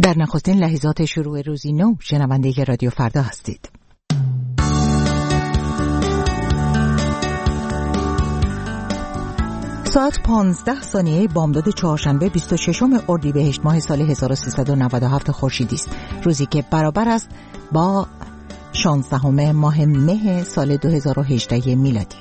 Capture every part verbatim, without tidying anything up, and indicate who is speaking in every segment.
Speaker 1: در نخستین لحظات شروع روزی نو شنونده رادیو فردا هستید. ساعت پانزده ثانیه بامداد چهارشنبه بیست و ششم اردیبهشت ماه سال هزار و سیصد و نود و هفت خورشیدی است، روزی که برابر است با شانزدهم ماه مه سال دو هزار و هجده میلادی.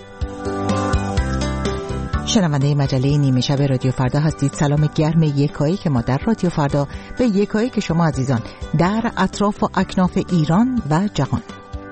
Speaker 1: شنونده مجله نیمه شب رادیو فردا هستید. سلام گرم یکایی که ما در رادیو فردا به یکایی که شما عزیزان در اطراف و اکناف ایران و جهان.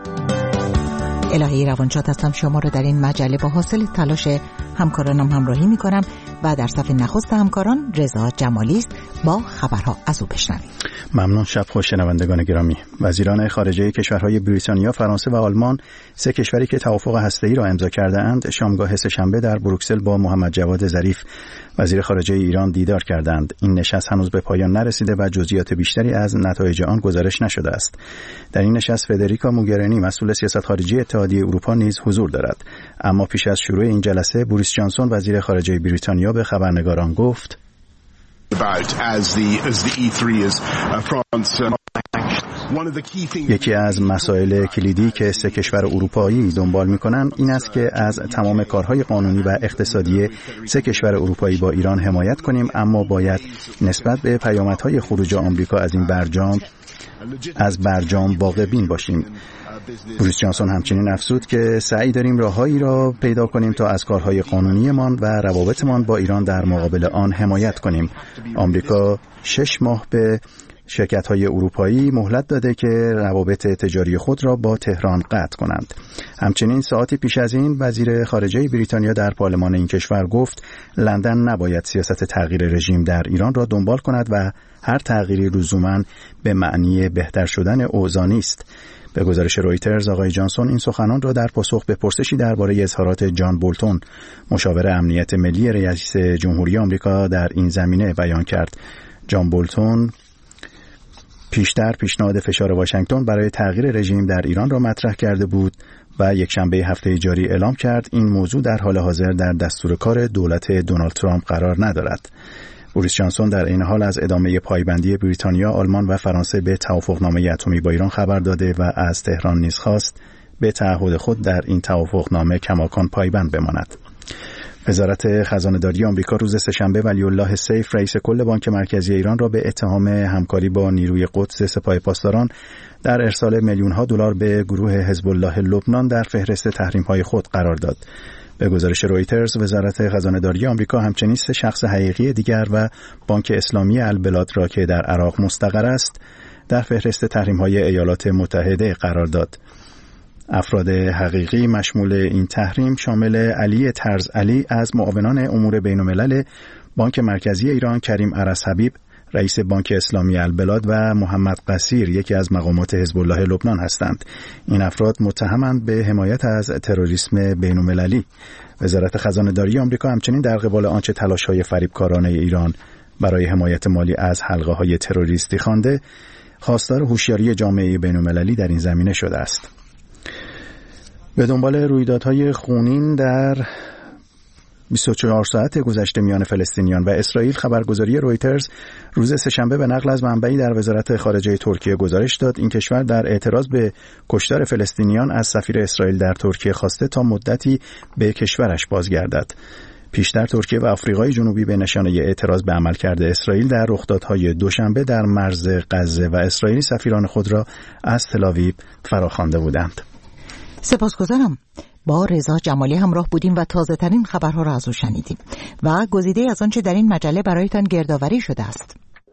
Speaker 1: الهی روانشاد هستم، شما رو در این مجله با حاصل تلاش همکارانم همراهی می کنم و در صف نخست همکاران رضا جمالی است. با خبرها از او بشنویم.
Speaker 2: ممنون. شب خوش شنوندگان گرامی. وزیران خارجه کشورهای بریتانیا، فرانسه و آلمان، سه کشوری که توافق هسته‌ای را امضا کرده اند، شامگاه سه‌شنبه در بروکسل با محمد جواد ظریف وزیر خارجه ایران دیدار کردند. این نشست هنوز به پایان نرسیده و جزئیات بیشتری از نتایج آن گزارش نشده است. در این نشست فدریکا موگرینی مسئول سیاست خارجی اتحادیه اروپا نیز حضور دارد. اما پیش از شروع این جلسه بوریس جانسون وزیر خارجه بریتانیا به خبرنگاران گفت یکی از مسائل کلیدی که سه کشور اروپایی دنبال می‌کنند این است که از تمام کارهای قانونی و اقتصادی سه کشور اروپایی با ایران حمایت کنیم، اما باید نسبت به پیامدهای خروج آمریکا از این برجام از برجام واقع‌بین باشیم. بوریس جانسون همچنین افزود که سعی داریم راههایی را پیدا کنیم تا از کارهای قانونیمان و روابطمان با ایران در مقابل آن حمایت کنیم. آمریکا شش ماه به شرکت‌های اروپایی مهلت داده که روابط تجاری خود را با تهران قطع کنند. همچنین ساعتی پیش از این وزیر خارجه بریتانیا در پارلمان این کشور گفت لندن نباید سیاست تغییر رژیم در ایران را دنبال کند و هر تغییری لزوماً به معنی بهتر شدن اوضاع نیست. به گزارش رویترز آقای جانسون این سخنان را در پاسخ به پرسشی درباره اظهارات جان بولتون مشاور امنیت ملی رئیس جمهوری آمریکا در این زمینه بیان کرد. جان بولتون پیشتر پیشنهاد فشار واشنگتن برای تغییر رژیم در ایران را مطرح کرده بود و یک شنبه هفته جاری اعلام کرد این موضوع در حال حاضر در دستور کار دولت دونالد ترامپ قرار ندارد. بوریس جانسون در این حال از ادامه پایبندی بریتانیا، آلمان و فرانسه به توافقنامه اتمی با ایران خبر داده و از تهران نیز خواست به تعهد خود در این توافقنامه کماکان پایبند بماند. وزارت خزانه‌داری آمریکا روز سه‌شنبه ولی الله سیف رئیس کل بانک مرکزی ایران را به اتهام همکاری با نیروی قدس سپاه پاسداران در ارسال میلیون‌ها دلار به گروه حزب الله لبنان در فهرست تحریم‌های خود قرار داد. به گزارش رویترز وزارت خزانه‌داری آمریکا همچنین سه شخص حقیقی دیگر و بانک اسلامی البلاد را که در عراق مستقر است در فهرست تحریم‌های ایالات متحده قرار داد. افراد حقیقی مشمول این تحریم شامل علی طرز علی از معاونان امور بین‌الملل بانک مرکزی ایران، کریم عرس حبیب رئیس بانک اسلامی البلاد و محمد قصیر یکی از مقامات حزب الله لبنان هستند. این افراد متهمند به حمایت از تروریسم بین‌المللی. وزارت خزانه‌داری آمریکا همچنین در قبال آنچه تلاش‌های فریبکارانه ایران برای حمایت مالی از حلقه‌های تروریستی خوانده، خواستار هوشیاری جامعه بین‌المللی در این زمینه شده است. به دنبال رویدادهای خونین در بیست و چهار ساعت گذشته میان فلسطینیان و اسرائیل، خبرگزاری رویترز روز سه‌شنبه به نقل از منبعی در وزارت خارجه ترکیه گزارش داد این کشور در اعتراض به کشتار فلسطینیان از سفیر اسرائیل در ترکیه خواسته تا مدتی به کشورش بازگردد. پیشتر ترکیه و آفریقای جنوبی به نشانه اعتراض به عملکرد اسرائیل در رخدادهای دوشنبه در مرز غزه و اسرائیلی سفیران خود را از تل‌آویو فراخوانده بودند.
Speaker 1: سپاسگزارم. با رضا جمالی همراه بودیم و تازه ترین خبرها را از او شنیدیم و گزیده از آنچه در این مجله برایتان گردآوری شده است.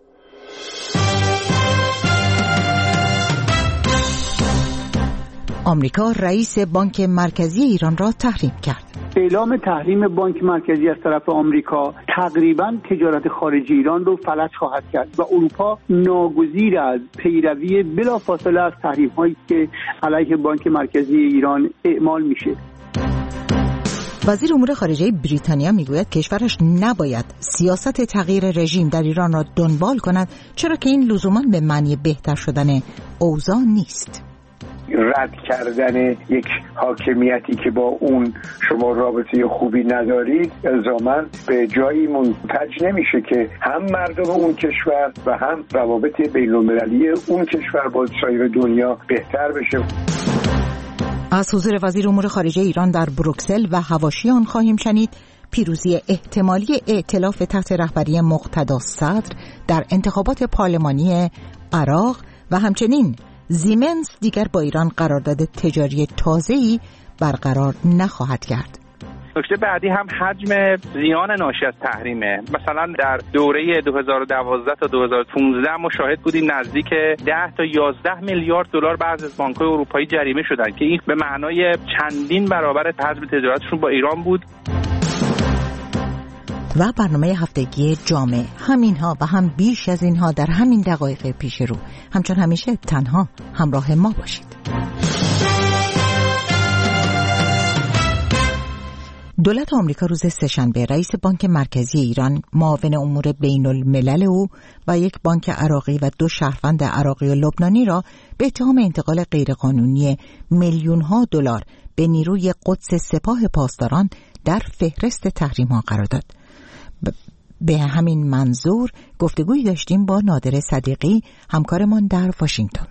Speaker 1: آمریکا رئیس بانک مرکزی ایران را تحریم کرد.
Speaker 3: اعلام تحریم بانک مرکزی از طرف آمریکا تقریباً تجارت خارجی ایران رو فلج خواهد کرد و اروپا ناگزیر از پیروی بلافاصله از تحریم‌هایی که علیه بانک مرکزی ایران اعمال میشه.
Speaker 1: وزیر امور خارجه بریتانیا میگوید کشورش نباید سیاست تغییر رژیم در ایران را دنبال کند، چرا که این لزوماً به معنی بهتر شدن اوضاع نیست.
Speaker 4: رد کردن یک حاکمیتی که با اون شما رابطه خوبی ندارید الزاماً به جایی منتج نمیشه که هم مردم اون کشور و هم روابط بین‌المللی اون کشور با سایر دنیا بهتر بشه.
Speaker 1: از حضور وزیر امور خارجه ایران در بروکسل و حواشی آن خواهیم شنید پیروزی احتمالی ائتلاف تحت رهبری مقتدا صدر در انتخابات پارلمانی عراق و همچنین زیمنس دیگر با ایران قرارداد تجاری تازه‌ای برقرار نخواهد کرد.
Speaker 5: نکته بعدی هم حجم زیان ناشی از تحریمه. مثلا در دوره دو هزار و دوازده تا دو هزار و پانزده ما شاهد بودیم نزدیک ده تا یازده میلیارد دلار بعضی از بانک‌های اروپایی جریمه شدن که این به معنای چندین برابر حجم تجارتشون با ایران بود.
Speaker 1: و برنامه هفتگی جامع همینها و هم بیش از اینها در همین دقایق پیش رو. همچون همیشه تنها همراه ما باشید. دولت آمریکا روز سه‌شنبه رئیس بانک مرکزی ایران، معاون امور بین الملل او و یک بانک عراقی و دو شهروند عراقی و لبنانی را به اتهام انتقال غیرقانونی میلیون‌ها دلار به نیروی قدس سپاه پاسداران در فهرست تحریم‌ها قرار داد. به همین منظور گفتگویی داشتیم با نادر صدیقی، همکارمان در واشنگتن.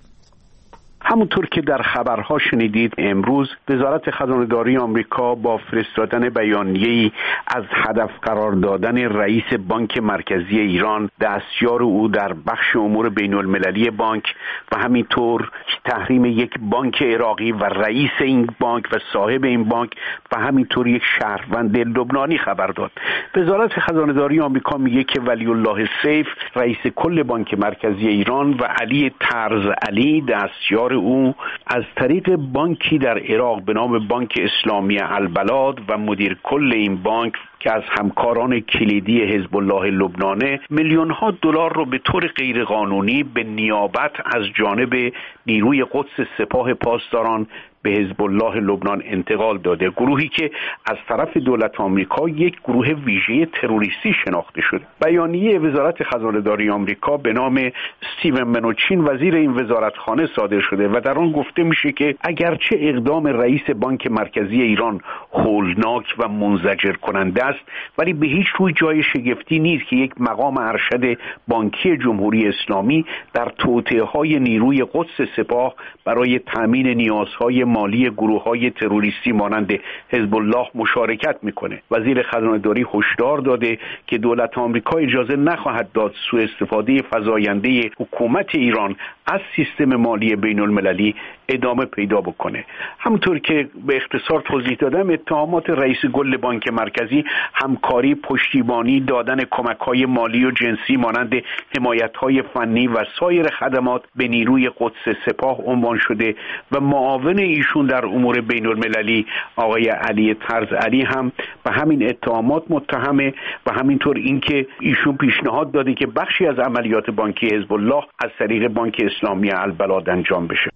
Speaker 6: همونطور که در خبرها شنیدید، امروز وزارت خزانه‌داری آمریکا با فرستادن بیانیه‌ای از هدف قرار دادن رئیس بانک مرکزی ایران، دستیار او در بخش امور بین‌المللی بانک و همینطور تحریم یک بانک عراقی و رئیس این بانک و صاحب این بانک و همینطور یک شهروند لبنانی خبر داد. وزارت خزانه‌داری آمریکا میگه که ولی الله سیف، رئیس کل بانک مرکزی ایران، و علی طرز علی، دستیار او، از طریق بانکی در عراق به نام بانک اسلامی البلاد و مدیر کل این بانک که از همکاران کلیدی حزب الله لبنانه، میلیون ها دلار رو به طور غیرقانونی به نیابت از جانب نیروی قدس سپاه پاسداران به حزب الله لبنان انتقال داده. گروهی که از طرف دولت آمریکا یک گروه ویژه تروریستی شناخته شده. بیانیه وزارت خزانه‌داری آمریکا به نام استیون منوچین، وزیر این وزارتخانه، صادر شده و در آن گفته میشه که اگرچه اقدام رئیس بانک مرکزی ایران هولناک و منزجر کننده است، ولی به هیچ روی جای شگفتی نیست که یک مقام ارشد بانکی جمهوری اسلامی در توطئه‌های نیروی قدس سپاه برای تامین نیازهای مالی گروه‌های تروریستی مانند حزب الله مشارکت میکنه. وزیر خزانه‌داری هشدار داده که دولت آمریکا اجازه نخواهد داد سوء استفاده فزاینده حکومت ایران از سیستم مالی بین‌المللی ادامه پیدا بکنه. همونطور که به اختصار توضیح دادم، اتهامات رئیس کل بانک مرکزی همکاری، پشتیبانی، دادن کمک‌های مالی و جنسی مانند حمایت‌های فنی و سایر خدمات به نیروی قدس سپاه عنوان شده و معاون ایشون در امور بین‌المللی آقای علی طرز علی هم به همین اتهامات متهمه و همینطور اینکه ایشون پیشنهاد داده که بخشی از عملیات بانکی حزب الله از طریق بانک اسلامی البلاد انجام بشه.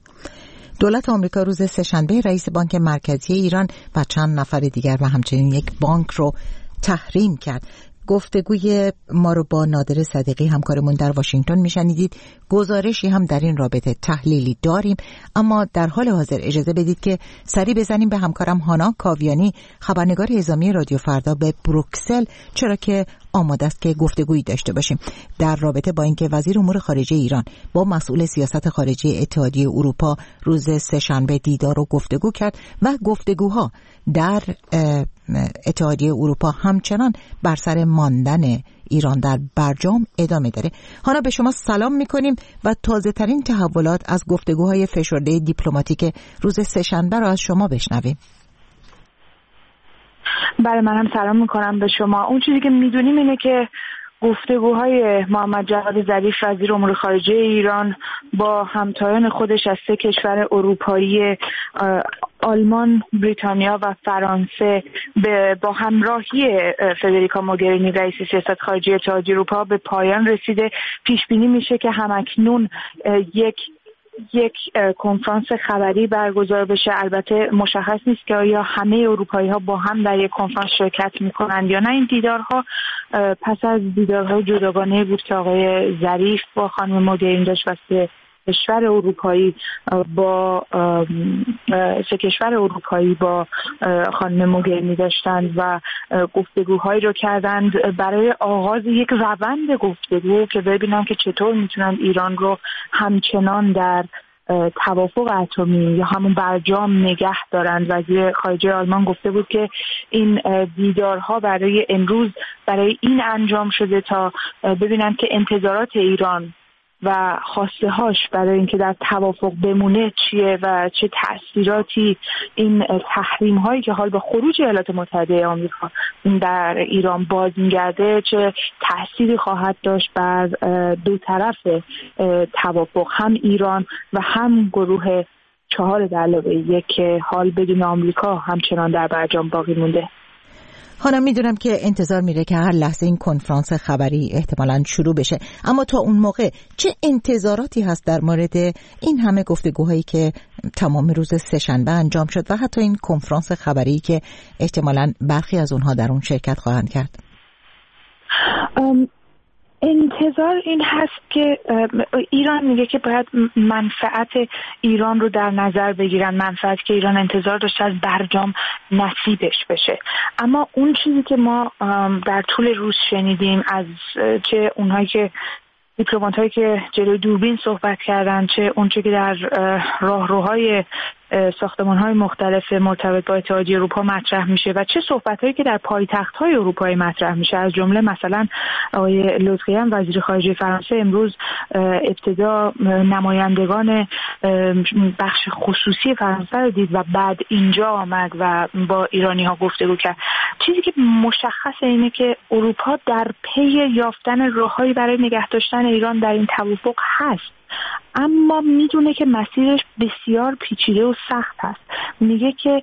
Speaker 1: دولت آمریکا روز سه‌شنبه رئیس بانک مرکزی ایران و چند نفر دیگر و همچنین یک بانک رو تحریم کرد. گفتگوی ما رو با نادر صدیقی، همکارمون در واشنگتن، میشنیدید. گزارشی هم در این رابطه تحلیلی داریم، اما در حال حاضر اجازه بدید که سری بزنیم به همکارم هانا کاویانی، خبرنگار اعزامی رادیو فردا، به بروکسل، چرا که آماده است که گفتگویی داشته باشیم در رابطه با اینکه وزیر امور خارجه ایران با مسئول سیاست خارجی اتحادیه اروپا روز سه‌شنبه دیدار و گفتگو کرد و گفتگوها در اتحادیه اروپا همچنان بر سر ماندن ایران در برجام ادامه داره. هانا، به شما سلام میکنیم و تازه ترین تحولات از گفتگوهای فشرده دیپلماتیک روز سه‌شنبه را از شما بشنویم.
Speaker 7: بله، منم سلام میکنم به شما. اون چیزی که میدونیم اینه که گفتگوهای محمد جواد ظریف وزیر امور خارجه ایران با همتایان خودش از سه کشور اروپایی، آلمان، بریتانیا و فرانسه، با همراهی فدریکا موگرینی رئیس سیاست خارجی اتحادیه اروپا به پایان رسیده. پیش بینی میشه که همکنون یک یک کنفرانس خبری برگزار بشه. البته مشخص نیست که آیا همه اروپایی ها با هم در یک کنفرانس شرکت میکنند یا نه. این دیدارها پس از دیدارهای جداگانه بود که آقای ظریف با خانم موگرینی داشت و سه کشور اروپایی با سه کشور اروپایی با خانم موگرینی داشتند و گفتگوهایی رو کردند برای آغاز یک روند گفتگو که ببینن که چطور میتونن ایران رو همچنان در توافق اتمی یا همون برجام نگه دارند. وزیر خارجه آلمان گفته بود که این دیدارها برای امروز برای این انجام شده تا ببینن که انتظارات ایران و خواسته هاش برای اینکه در توافق بمونه چیه و چه تأثیراتی این تحریم هایی که حال به خروج ایالات متحده آمریکا در ایران باز میگرده چه تأثیری خواهد داشت بر دو طرف توافق، هم ایران و هم گروه چهار در علاوه یک که حال بدون آمریکا همچنان در برجام باقی مونده.
Speaker 1: حالا میدونم که انتظار میره که هر لحظه این کنفرانس خبری احتمالاً شروع بشه، اما تا اون موقع چه انتظاراتی هست در مورد این همه گفتگوهایی که تمام روز سه‌شنبه انجام شد و حتی این کنفرانس خبری که احتمالاً برخی از اونها در اون شرکت خواهند کرد؟
Speaker 7: ام انتظار این هست که ایران میگه که باید منفعت ایران رو در نظر بگیرن، منفعت که ایران انتظار داشته از برجام نصیبش بشه. اما اون چیزی که ما در طول روز شنیدیم از چه اونهایی که دیپلمات‌هایی که جلوی دوربین صحبت کردن، چه اونچه که در راهروهای ساختمان‌های مختلف مرتبط با اتحادیه اروپا مطرح میشه و چه صحبت‌هایی که در پایتخت‌های اروپایی مطرح میشه، از جمله مثلا آقای لطفیان وزیر خارجه فرانسه امروز ابتدا نمایندگان بخش خصوصی فرانسه رو دید و بعد اینجا آمد و با ایرانی‌ها گفتگو کرد. چیزی که مشخصه اینه که اروپا در پی یافتن راههایی برای نگه داشتن ایران در این توافق هست، اما میدونه که مسیرش بسیار پیچیده و سخت هست. میگه که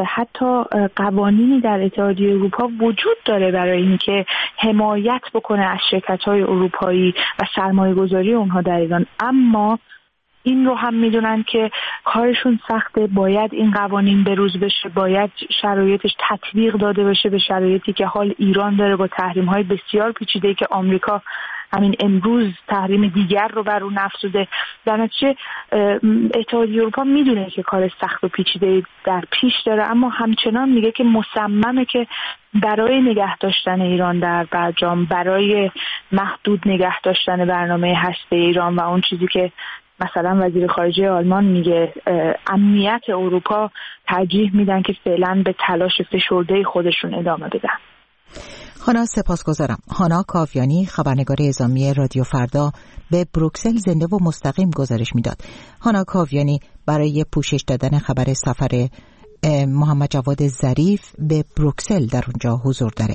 Speaker 7: حتی قوانینی در اتحادیه اروپا وجود داره برای اینکه حمایت بکنه از شرکت‌های اروپایی و سرمایه‌گذاری اونها در ایران، اما این رو هم میدونن که کارشون سخته، باید این قوانین بروز بشه، باید شرایطش تطبیق داده بشه به شرایطی که حال ایران داره با تحریم‌های بسیار پیچیده‌ای که آمریکا همین امروز تحریم دیگر رو بر اون افزوده. در نتیجه اتحادیه اروپا میدونه که کار سخت و پیچیده در پیش داره، اما همچنان میگه که مصممه که برای نگه داشتن ایران در برجام، برای محدود نگه داشتن برنامه هسته ایران و اون چیزی که مثلا وزیر خارجه آلمان میگه امنیت اروپا، ترجیح میدن که فعلا به تلاش فشرده خودشون ادامه بدن.
Speaker 1: هانا سپاسگزارم. هانا کاویانی، خبرنگار اعزامی رادیو فردا، به بروکسل زنده و مستقیم گزارش میداد. هانا کاویانی برای پوشش دادن خبر سفر محمد جواد ظریف به بروکسل در اونجا حضور داره.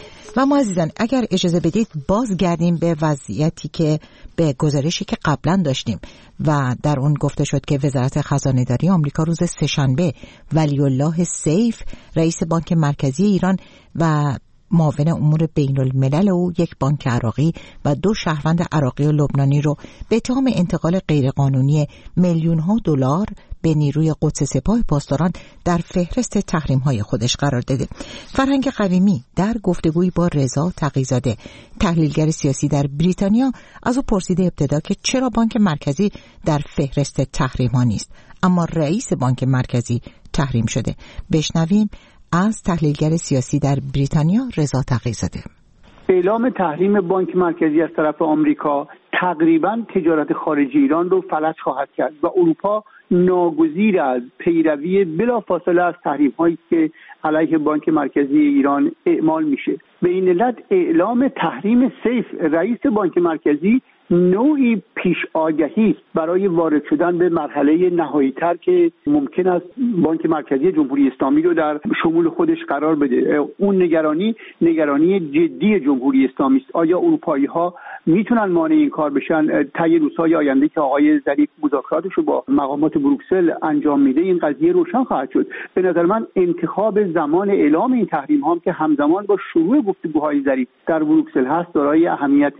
Speaker 1: و ما عزیزان اگر اجازه بدید بازگردیم به وضعیتی که به گزارشی که قبلا داشتیم و در اون گفته شد که وزارت خزانه داری آمریکا روز سه‌شنبه ولی الله سیف رئیس بانک مرکزی ایران و معاون امور بین الملل او، یک بانک عراقی و دو شهروند عراقی و لبنانی رو به اتهام انتقال غیرقانونی میلیون ها دلار به نیروی قدس سپاه پاسداران در فهرست تحریم‌های خودش قرار داده. فرهنگ قویمی در گفتگویی با رضا تقی‌زاده، تحلیلگر سیاسی در بریتانیا، از او پرسیده ابتدا که چرا بانک مرکزی در فهرست تحریم‌ها نیست اما رئیس بانک مرکزی تحریم شده. بشنویم از تحلیلگر سیاسی در بریتانیا رضا تقی‌زاده.
Speaker 3: اعلام تحریم بانک مرکزی از طرف آمریکا تقریباً تجارت خارجی ایران رو فلج خواهد کرد و اروپا ناگزیر از پیروی بلافاصله از تحریم‌هایی که علیه بانک مرکزی ایران اعمال میشه. به این علت اعلام تحریم سیف رئیس بانک مرکزی نوعی پیش آگهی برای وارد شدن به مرحله نهایی‌تر که ممکن است بانک مرکزی جمهوری اسلامی رو در شمول خودش قرار بده. اون نگرانی نگرانی جدی جمهوری اسلامی است. آیا اروپایی‌ها میتونن مانع این کار بشن؟ طی روزهای آینده که آقای ظریف مذاکراتش رو با مقامات بروکسل انجام میده این قضیه روشن خواهد شد. به نظر من انتخاب زمان اعلام این تحریم ها که همزمان با شروع گفتگوهای ظریف در بروکسل هست دارای اهمیت.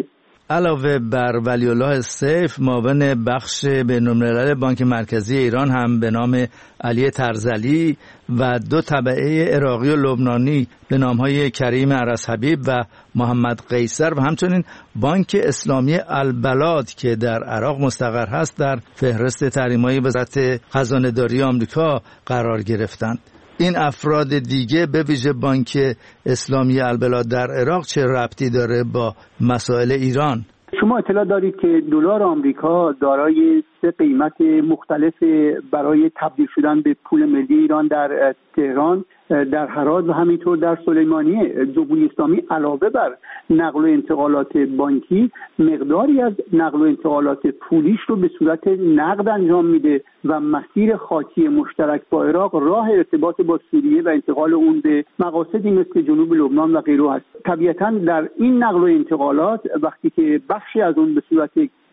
Speaker 8: علاوه بر ولی الله سیف، معاون بخش بین‌الملل بانک مرکزی ایران هم به نام علی ترزلی و دو تبعه عراقی و لبنانی به نام‌های کریم عرضحبیب و محمد قیصر و همچنین بانک اسلامی البلاد که در عراق مستقر هست در فهرست تحریم‌های وزارت خزانه‌داری آمریکا قرار گرفتند. این افراد دیگه به ویژه بانک اسلامی البلاد در عراق چه ربطی داره با مسائل ایران؟
Speaker 3: شما اطلاع دارید که دلار آمریکا دارای سه قیمت مختلف برای تبدیل شدن به پول ملی ایران در تهران، در هرات و همینطور در سلیمانیه. جمهوری اسلامی علاوه بر نقل و انتقالات بانکی مقداری از نقل و انتقالات پولیش رو به صورت نقد انجام میده و مسیر خاکی مشترک با عراق راه ارتباط با سوریه و انتقال اون به مقاصدی مثل جنوب لبنان و غیره است. طبیعتاً در این نقل و انتقالات وقتی که بخشی از اون به صورت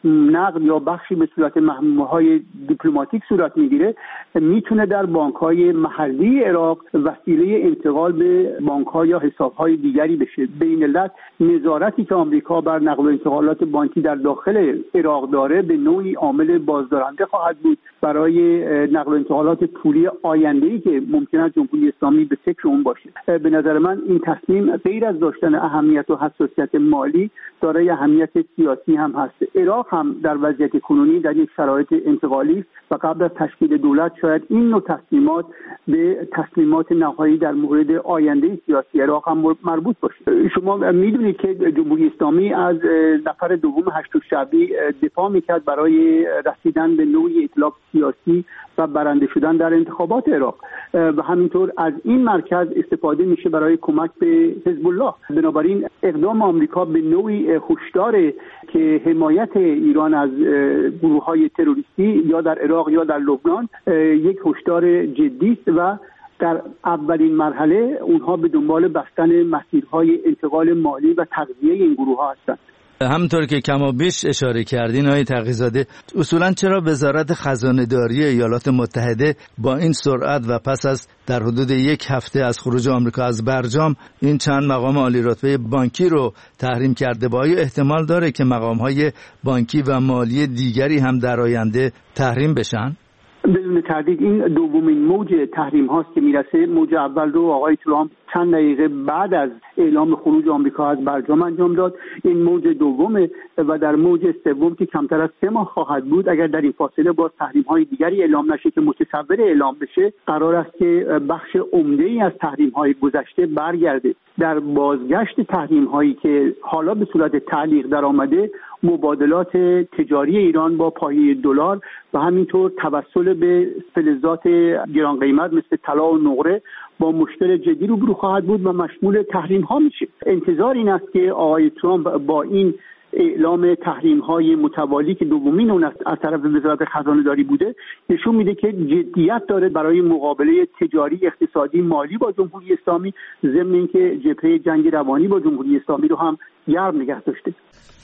Speaker 3: نقد یا بخشی به صورت محمومه‌های دیپلماتیک صورت میگیره، میتونه در بانک‌های محلی عراق وسیله انتقال به بانک‌ها یا حساب‌های دیگری بشه. به این علت نظارتی که آمریکا بر نقل و انتقالات بانکی در داخل عراق داره به نوعی عامل بازدارنده خواهد بود برای نقل و انتقالات پولی آینده‌ای که ممکنه جمهوری اسلامی به فکر اون باشه. به نظر من این تصمیم غیر از داشتن اهمیت و حساسیت مالی دارای اهمیت سیاسی هم هست. عراق هم در وضعیت کنونی در یک شرایط انتقالی و قبل از تشکیل دولت شاید این نوع تصمیمات به تصمیمات نهایی در مورد آینده سیاسی عراق هم مربوط باشه. شما میدونید که جمهوری اسلامی از نفر دوم هشت‌الشعبی دفاع میکرد برای رسیدن به نوعی ائتلاف سیاسی و برنده شدن در انتخابات عراق و همینطور از این مرکز استفاده میشه برای کمک به حزب الله. بنابراین اقدام آمریکا به نوعی هشدار که حمایت ایران از گروه‌های تروریستی یا در عراق یا در لبنان یک هشدار جدی است و در اولین مرحله اونها به دنبال بستن مسیرهای انتقال مالی و تغذیه این گروه‌ها هستند.
Speaker 8: همونطور که کمابیش اشاره کردین آقای تقی‌زاده، اصولاً چرا وزارت خزانه‌داری ایالات متحده با این سرعت و پس از در حدود یک هفته از خروج آمریکا از برجام این چند مقام عالی رتبه بانکی رو تحریم کرده؟ با آیا احتمال داره که مقام‌های بانکی و مالی دیگری هم در آینده تحریم بشن؟
Speaker 3: بدون تردید این دومین موج تحریم هاست که میرسه. موج اول رو آقای ترامپ چند دقیقه بعد از اعلام خروج آمریکا از برجام انجام داد. این موج دومه و در موج سوم که کمتر از سه ماه خواهد بود، اگر در این فاصله باز تحریم های دیگری اعلام نشه که متصور اعلام بشه، قرار است که بخش عمده ای از تحریم های گذشته برگرده. در بازگشت تحریم هایی که حالا به صورت تعلیق در آمده، مبادلات تجاری ایران با پایه دلار و همینطور توسل به فلزات گران قیمت مثل طلا و نقره با مشکل جدی روبرو خواهد بود و مشمول تحریم ها میشه. انتظار این است که آقای ترامپ با این اعلام تحریم های متوالی که دومین اون از طرف وزارت خزانه‌داری بوده نشون میده که جدیت داره برای مقابله تجاری، اقتصادی، مالی با جمهوری اسلامی، ضمن اینکه جبهه جنگ روانی با جمهوری اسلامی رو هم گرم نگه داشته.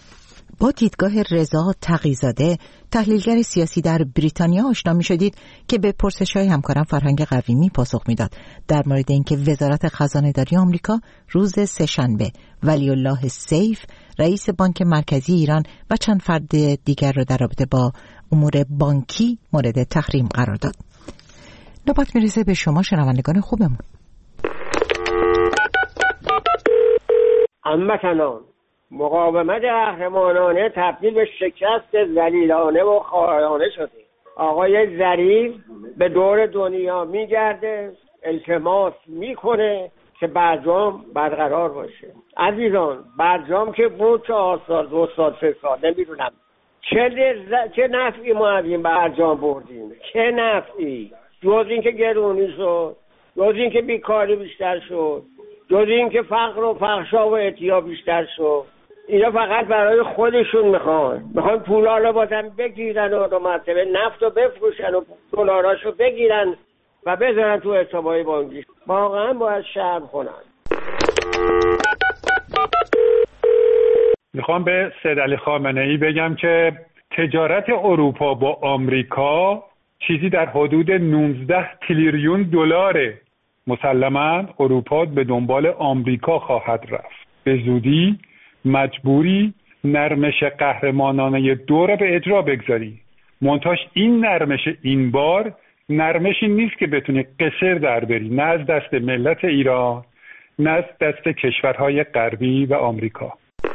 Speaker 1: با دیدگاه رضا تقی‌زاده، تحلیلگر سیاسی در بریتانیا آشنا می شدید که به پرسش‌های همکارم فرهنگ قویمی پاسخ میداد در مورد اینکه وزارت خزانه‌داری آمریکا روز سه‌شنبه ولی الله سیف، رئیس بانک مرکزی ایران و چند فرد دیگر را در رابطه با امور بانکی مورد تحریم قرار داد. نوبت میرسه به شما شنوندگان خوبمون.
Speaker 9: هموطنان، مقاومت قهرمانانه تبدیل به شکست ذلیلانه و خائنانه شده. آقای ظریف به دور دنیا میگرده، التماس میکنه که برجام برقرار باشه. عزیزان، برجام که بود چهار سال، دو سال، سه سال، نمیدونم چه لذت، چه نفعی ما از این برجام بردیم، چه نفعی؟ جز این که گرونی شد، جز این که بیکاری بیشتر شد، جز این که فقر و فحشا و اعتیاد بیشتر شد. اینا فقط برای خودشون میخوان میخوان پولا رو بازم بگیرن و دو مرتبه نفت رو بفروشن و دلارش رو بگیرن و بذارن تو حسابهای بانکی. واقعا باید شرم کنن.
Speaker 10: میخوام به سید علی خامنه‌ای بگم که تجارت اروپا با آمریکا چیزی در حدود نوزده تریلیون دلاره. مسلماً اروپا به دنبال آمریکا خواهد رفت. به زودی مجبوری نرمش قهرمانانه دو را به اجرا بگذاری. منتاش این نرمش این بار نرمشی نیست که بتونی قصر در بری، نه از دست ملت ایران نه از دست کشورهای غربی و آمریکا.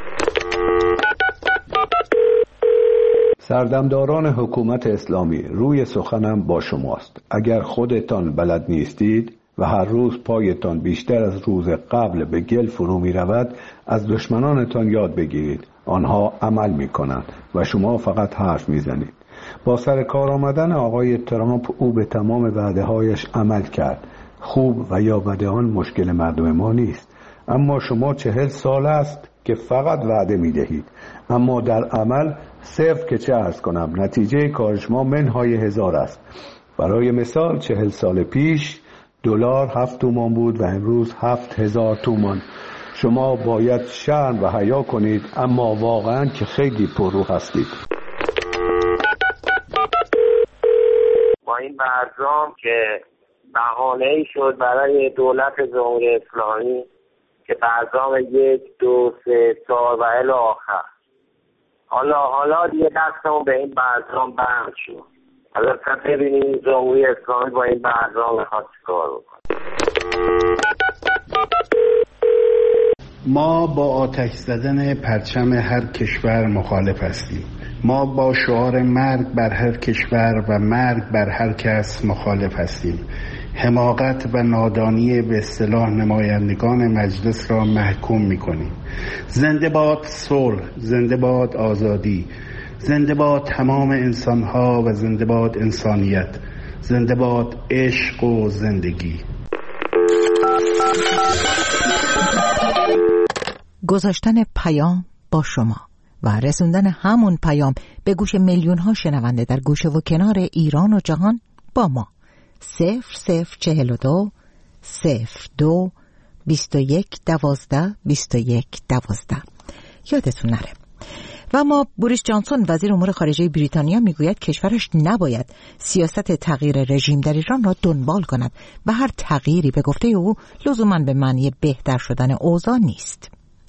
Speaker 11: سردمداران حکومت اسلامی، روی سخنم با شماست. اگر خودتان بلد نیستید و هر روز پایتان بیشتر از روز قبل به گل فرو می رود، از دشمنانتان یاد بگیرید. آنها عمل می کنند و شما فقط حرف می زنید. با سر کار آمدن آقای ترامپ او به تمام وعده هایش عمل کرد. خوب و یا بد آن مشکل مردم ما نیست، اما شما چهل سال است که فقط وعده می دهید، اما در عمل صفر که چه عرض کنم. نتیجه کار شما منهای هزار است. برای مثال چهل سال پیش دلار هفت تومان بود و امروز هفت هزار تومان. شما باید شرم و حیا کنید، اما واقعا که خیلی پررو هستید.
Speaker 9: با این برجام که بهانه‌ای شد برای دولت جمهوری اسلامی که برجام یک دو سه چهار و الی آخر، حالا حالا دیگه دستمون به این برجام بند شد. حالا ببینیم جمهوری اسلامی با این برجام میخواد چیکار بکنه.
Speaker 12: ما با آتش زدن پرچم هر کشور مخالف هستیم. ما با شعار مرگ بر هر کشور و مرگ بر هر کس مخالف هستیم. حماقت و نادانی به اصطلاح نمایندگان مجلس را محکوم می‌کنیم. زنده باد صلح، زنده باد آزادی، زنده باد تمام انسان‌ها و زنده باد انسانیت، زنده باد عشق و زندگی.
Speaker 1: گذاشتن پیام با شما و رسوندن همون پیام به گوش میلیون ها شنونده در گوشه و کنار ایران و جهان با ما. صفر صفر چهل و دو صفر دو بیست و یک دوازده بیست و یک دوازده. یادتون نره. و ما بوریس جانسون وزیر امور خارجه بریتانیا میگوید کشورش نباید سیاست تغییر رژیم در ایران را دنبال کند و هر تغییری به گفته او لزوماً به معنی بهتر شدن اوضاع نیست.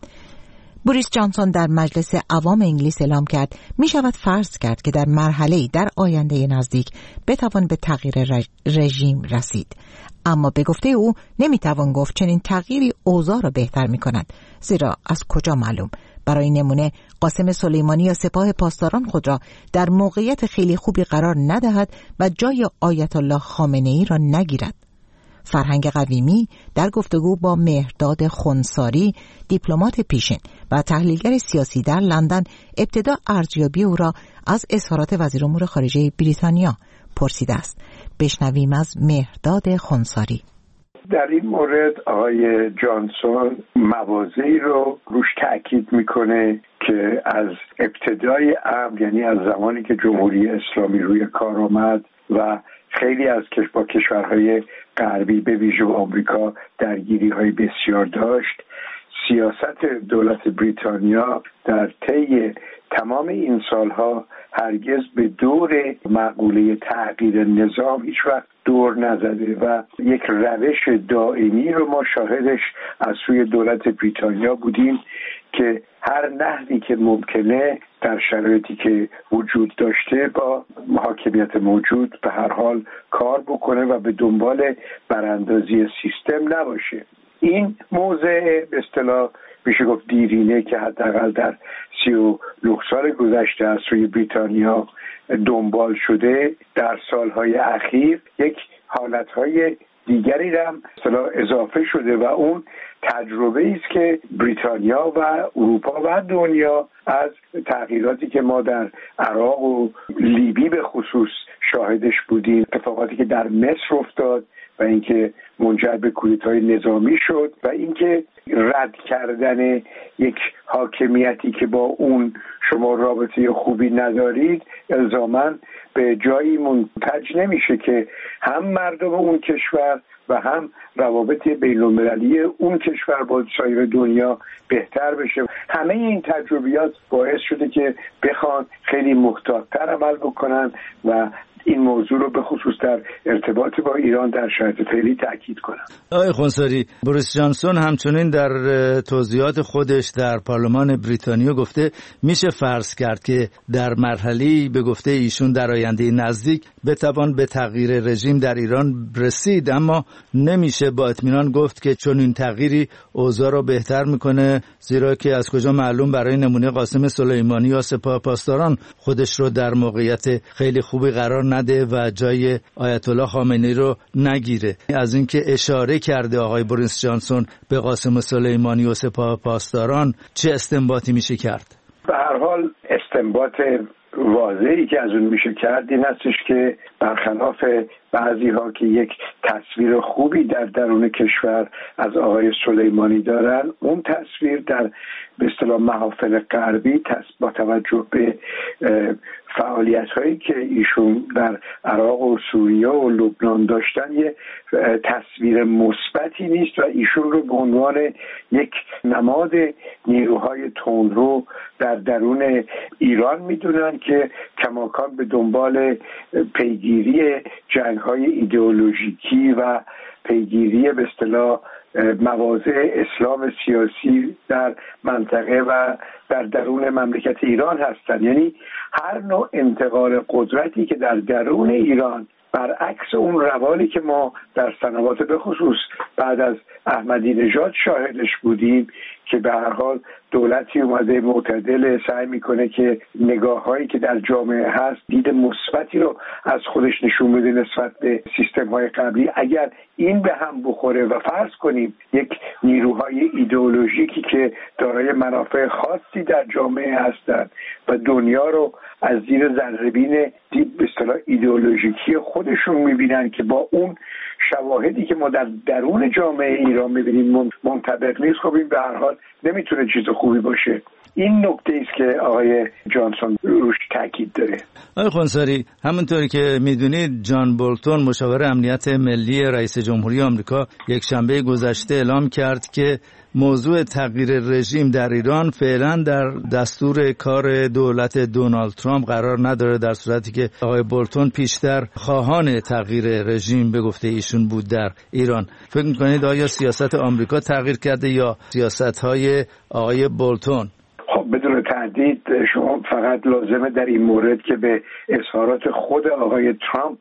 Speaker 1: بوریس جانسون در مجلس عوام انگلیس اعلام کرد می شود فرض کرد که در مرحله‌ای در آینده نزدیک بتوان به تغییر رژیم رسید، اما به گفته او نمی توان گفت چنین تغییری اوضاع را بهتر می کند، زیرا از کجا معلوم؟ برای نمونه قاسم سلیمانی یا سپاه پاسداران خود را در موقعیت خیلی خوبی قرار ندهد و جای آیت الله خامنه‌ای را نگیرد. فرهنگ قویمی در گفتگو با مهرداد خنثاری، دیپلمات پیشین و تحلیلگر سیاسی در لندن، ابتدا ارزیابی او را از اظهارات وزیر امور خارجه بریتانیا پرسیده است. بشنویم از مهرداد خنثاری.
Speaker 4: در این مورد آقای جانسون مواضعی رو روش تأکید میکنه که از ابتدای امر، یعنی از زمانی که جمهوری اسلامی روی کار آمد و خیلی از با کشورهای غربی به ویژه آمریکا درگیری‌های بسیار داشت، سیاست دولت بریتانیا در طی تمام این سالها هرگز به دور مقوله تغییر نظام هیچ وقت دور نزده و یک روش دائمی رو ما شاهدش از سوی دولت بریتانیا بودیم که هر نحوی که ممکنه در شرایطی که وجود داشته با حاکمیت موجود به هر حال کار بکنه و به دنبال براندازی سیستم نباشه. این موضع به اصطلاح میشه گفت دیرینه که حداقل در سی و نه سال گذشته از سوی بریتانیا دنبال شده، در سالهای اخیر یک حالتهای دیگری هم اصطلاح اضافه شده و اون تجربه است که بریتانیا و اروپا و دنیا از تغییراتی که ما در عراق و لیبی به خصوص شاهدش بودیم، اتفاقاتی که در مصر افتاد و اینکه منجر به کودتای نظامی شد و اینکه رد کردن یک حاکمیتی که با اون شما رابطه خوبی ندارید الزاماً به جایی منتج نمیشه که هم مردم اون کشور و هم روابط بین المللی اون کشور با سایر دنیا بهتر بشه. همه این تجربیات باعث شده که بخوان خیلی محتاط‌تر عمل بکنن و این موضوع رو به خصوص در ارتباط با ایران در شرایط فعلی تاکید کنم.
Speaker 8: آقای خونساری، بوریس جانسون همچنین در توضیحات خودش در پارلمان بریتانیا گفته میشه فرض کرد که در مرحله‌ای به گفته ایشون در آینده نزدیک بتوان به تغییر رژیم در ایران رسید، اما نمیشه با اطمینان گفت که چون این تغییری اوضاع رو بهتر میکنه، زیرا که از کجا معلوم برای نمونه قاسم سلیمانی یا سپاه پاسداران خودش رو در موقعیت خیلی خوبی قرار نده و جای آیت الله خامنه‌ای رو نگیره. از اینکه اشاره کرده آقای بوریس جانسون به قاسم سلیمانی و سپاه پاسداران، چه استنباطی میشه کرد؟
Speaker 4: به هر حال استنباط واضحی که از اون میشه کرد این هستش که برخلاف بعضی ها که یک تصویر خوبی در درون کشور از آقای سلیمانی دارن، اون تصویر در به اصطلاح محافل غربی با توجه به فعالیت هایی که ایشون در عراق و سوریه و لبنان داشتن یه تصویر مثبتی نیست و ایشون رو به عنوان یک نماد نیروهای تندرو در درون ایران میدونن که کماکان به دنبال پیگیری جنگ‌های ایدئولوژیکی و پیگیری به اصطلاح مواضع اسلام سیاسی در منطقه و در درون مملکت ایران هستند. یعنی هر نوع انتقال قدرتی که در درون ایران برعکس اون روالی که ما در سنوات به خصوص بعد از احمدی نژاد شاهدش بودیم که به هر حال دولتی اومده معتدل سعی میکنه که نگاه‌هایی که در جامعه هست دید مثبتی رو از خودش نشون بده نسبت به سیستم‌های قبلی. اگر این به هم بخوره و فرض کنیم یک نیروهای ایدئولوژیکی که دارای منافع خاصی در جامعه هستند و دنیا رو از زیر ذره‌بین دید به اصطلاح ایدئولوژیکی خودشون میبینن که با اون شواهدی که ما در درون جامعه ایران میبینیم منطبق نیست، خب این به هر حال نمیتونه چیز خوبی باشه. این نکته است که آقای جانسون روش تاکید داره.
Speaker 8: آقای خونساری، همونطوری که میدونید جان بولتون مشاور امنیت ملی رئیس جمهوری آمریکا یک شنبه گذشته اعلام کرد که موضوع تغییر رژیم در ایران فعلا در دستور کار دولت دونالد ترامپ قرار نداره، در صورتی که آقای بولتون پیشتر خواهان تغییر رژیم به گفته ایشون بود در ایران. فکر می‌کنید آیا سیاست آمریکا تغییر کرده یا سیاست‌های آقای بولتون؟
Speaker 4: خب بدون تردید شما فقط لازمه در این مورد که به اظهارات خود آقای ترامپ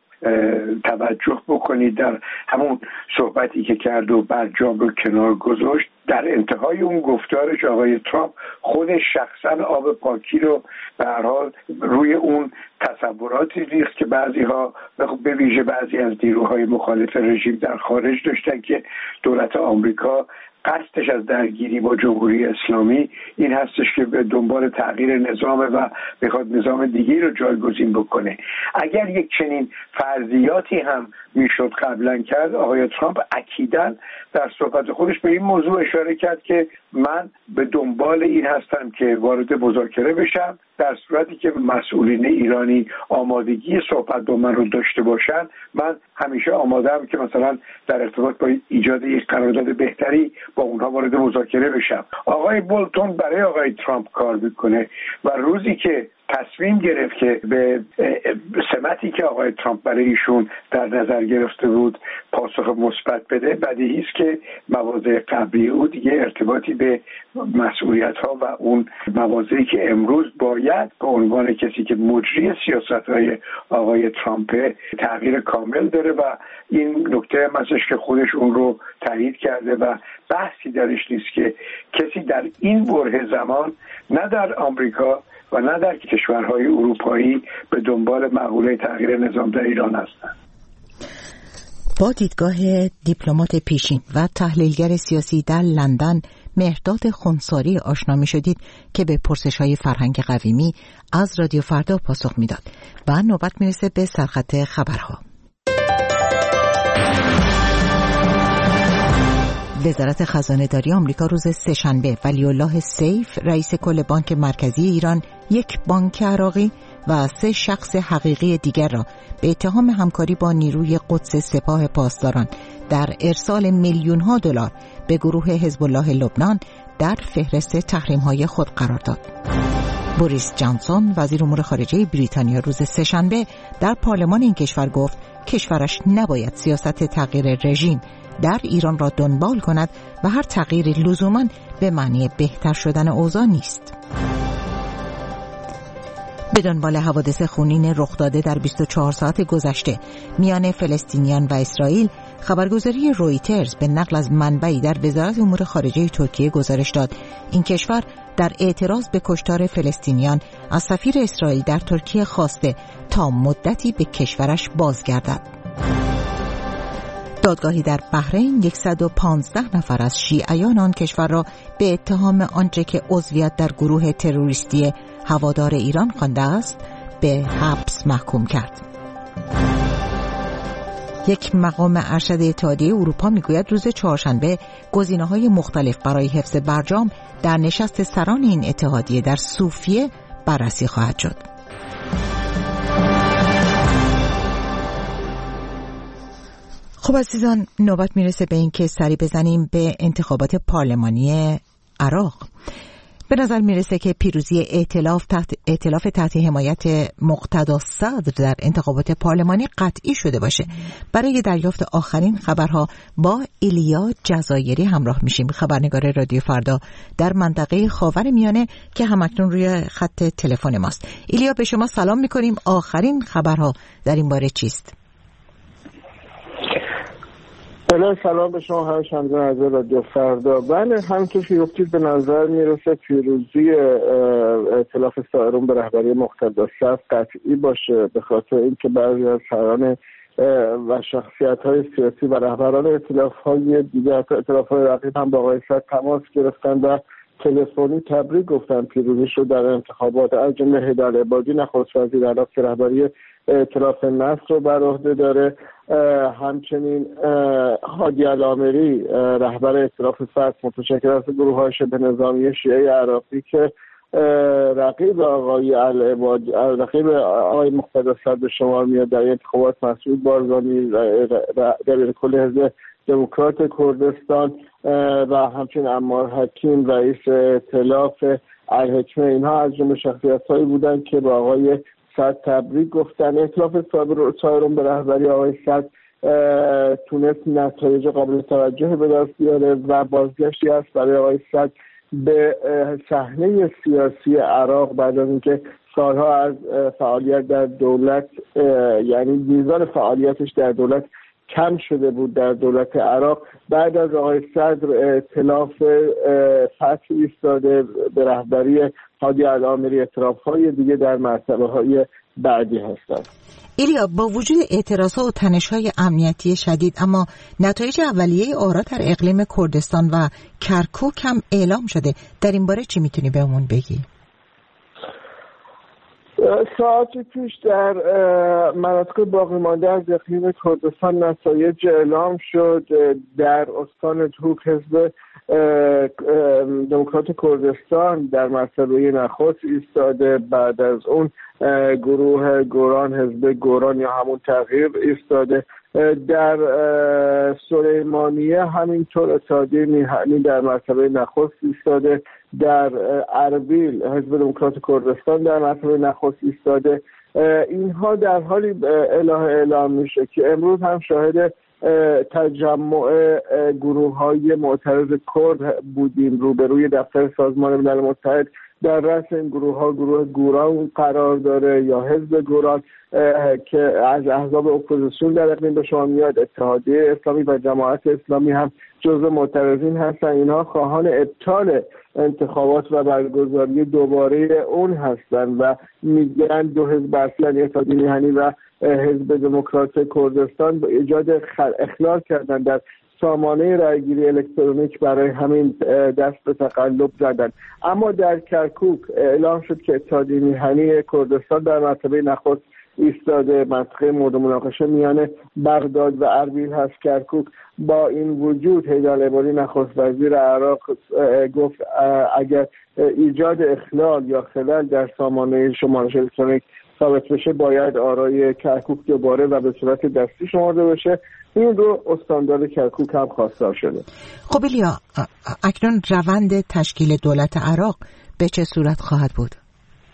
Speaker 4: توجه بکنید. در همون صحبتی که کرد و برجام رو کنار گذاشت، در انتهای اون گفتارش آقای ترامپ خودش شخصا آب پاکی رو به هر حال روی اون تصوراتی ریخت که بعضی‌ها به ویژه بعضی از نیروهای مخالف رژیم در خارج داشتن که دولت آمریکا قصدش از درگیری با جمهوری اسلامی این هستش که به دنبال تغییر نظام و بخواد نظام دیگری رو جایگزین بکنه. اگر یک چنین فرضیاتی هم میشد قبلا کرد، آقای ترامپ اکیداً در صحبت خودش به این موضوع اشاره کرد که من به دنبال این هستم که وارد مذاکره بشم، در صورتی که مسئولین ایرانی آمادگی صحبت با من رو داشته باشن، من همیشه آماده‌ام که مثلا در ارتباط با ایجاد یک قرارداد بهتری با اونها وارد مذاکره بشم. آقای بولتون برای آقای ترامپ کار میکنه و روزی که تصمیم گرفت که به سمتی که آقای ترامپ برای ایشون در نظر گرفته بود پاسخ مثبت بده، بدیهی است که مواضع قبلی او دیگه ارتباطی به مسئولیت‌ها و اون مواضعی که امروز باید به عنوان کسی که مجری سیاست‌های آقای ترامپ تغییر کامل داره و این نکته هم ازش که خودش اون رو تایید کرده و بحثی درش نیست که کسی در این بره زمان نه در آمریکا و نه در کشورهای اروپایی به دنبال مقوله تغییر نظام در ایران هستند.
Speaker 1: با دیدگاه دیپلمات پیشین و تحلیلگر سیاسی در لندن مهرداد خونساری آشنا می شدید که به پرسش‌های فرهنگ قویمی از رادیو فردا پاسخ میداد و نوبت میرسه به سرخط خبرها. وزارت خزانه‌داری آمریکا روز سه‌شنبه ولی‌الله سیف رئیس کل بانک مرکزی ایران، یک بانک عراقی و سه شخص حقیقی دیگر را به اتهام همکاری با نیروی قدس سپاه پاسداران در ارسال میلیون‌ها دلار به گروه حزب الله لبنان در فهرست تحریم‌های خود قرار داد. بوریس جانسون وزیر امور خارجه بریتانیا روز سه‌شنبه در پارلمان این کشور گفت کشورش نباید سیاست تغییر رژیم در ایران را دنبال کند و هر تغییری لزوماً به معنی بهتر شدن اوضاع نیست. به دنبال حوادث خونین رخ داده در بیست و چهار ساعت گذشته میان فلسطینیان و اسرائیل، خبرگزاری رویترز به نقل از منبعی در وزارت امور خارجه ترکیه گزارش داد این کشور در اعتراض به کشتار فلسطینیان از سفیر اسرائیل در ترکیه خواسته تا مدتی به کشورش بازگردد. دادگاهی در بحرین صد و پانزده نفر از شیعیان آن کشور را به اتهام آنچه که عضویت در گروه تروریستی هوادار ایران خوانده است به حبس محکوم کرد. یک مقام ارشد اتحادیه اروپا میگوید روز چهارشنبه گزینه‌های مختلف برای حفظ برجام در نشست سران این اتحادیه در سوفیه بررسی خواهد شد. خب عزیزان، نوبت میرسه به این که سری بزنیم به انتخابات پارلمانی عراق. به نظر میرسه که پیروزی ائتلاف تحت ائتلاف تحت حمایت مقتدا صدر در انتخابات پارلمانی قطعی شده باشه. برای دریافت آخرین خبرها با ایلیا جزایری همراه میشیم، خبرنگار رادیو فردا در منطقه خاورمیانه که همکنون روی خط تلفن ماست. ایلیا، به شما سلام میکنیم. آخرین خبرها در این باره چیست؟
Speaker 13: بله، سلام به شما هم شنوندگان عزیز رادیو فردا. بله، همونطور که گفتید به نظر میرسه پیروزی ائتلاف سایرون به رهبری مقتدا صدر قطعی باشه، به خاطر اینکه بعضی از سران و شخصیت‌های سیاسی و رهبران ائتلاف‌های دیگر، حتی ائتلاف‌های رقیب هم با آقای صدر تماس گرفتن و تلفنی تبریک گفتن پیروزیش رو در انتخابات. از جمله حیدر عبادی نخست وزیر عراق که رهبری ائتلاف نصر رو بر عهده داره، همچنین هادی العامری رهبر ائتلاف فتح متشکل از گروه‌های شبه نظامی شیعه عراقی که رقیب آقای العبادی رقیب آقای مقتدا صدر به شمار میاد در انتخابات، مسعود بارزانی دبیر کل حزب دموکرات کردستان و همچنین عمار حکیم رئیس ائتلاف الحکمه، اینها از جمله شخصیت‌هایی بودند که با آقای صدر تبریک گفتن. ائتلاف سایرون به رهبری آقای صدر تونست نتایج قابل توجه به دست بیاره و بازگشتی است برای آقای صدر به صحنه سیاسی عراق بعد از اینکه سالها از فعالیت در دولت، یعنی میزان فعالیتش در دولت کم شده بود در دولت عراق. بعد از آقای صدر ائتلاف فتح ایستاده به رهبری هادی العامری، ائتلاف‌های دیگه در مرتبه‌های بعدی هستند.
Speaker 1: ایلیا، با وجود اعتراض‌ها و تنش‌های امنیتی شدید، اما نتایج اولیه آرا در اقلیم کردستان و کرکوک هم اعلام شده. در این باره چی میتونی بهمون بگی؟
Speaker 13: ساعتی پیش در مناطق باقی مانده از اقلیم کردستان نتایج اعلام شد. در استان توک حزب دموکرات کردستان در مرتبه نخست ایستاده، بعد از اون گروه گوران حزب گوران یا همون تغییر ایستاده. در سلیمانیه همینطور اتحادیه میهنی در مرتبه نخست ایستاده. در اربیل حزب دموکرات کردستان در مرتبه نخست ایستاده. اینها در حالی اله اعلام میشه که امروز هم شاهد تجمع گروه های معترض کرد بودیم روبروی دفتر سازمان ملل متحد. در رأس این گروه ها گروه گوران قرار داره یا حزب گوران که از احزاب اپوزیسیون در اقلیم به شما میاد. اتحادیه اسلامی و جماعت اسلامی هم جزو معترضین هستن. اینها خواهان ابطال انتخابات و برگزاری دوباره اون هستن و میگن دو حزب اصلی، یعنی اتحادیه میهنی و حزب دموکرات کردستان، با ایجاد اخلال کردن در سامانه رایگیری الکترونیک، برای همین دست به تقلب زدن. اما در کرکوک اعلام شد که اتحادیه میهنی کردستان در مرتبه نخست ایستاده. منطقه مورد مناقشه میان بغداد و اربیل هست کرکوک. با این وجود حیدر عبادی نخست وزیر عراق گفت اگر ایجاد اخلال یا خلل در سامانه شمارش الکترونیک ثابت بشه باید آرای کرکوک دوباره و به صورت دستی شمرده بشه. این رو استاندار کرکوک هم خواستار شده.
Speaker 1: خب ایلیا، اکنون روند تشکیل دولت عراق به چه صورت خواهد بود؟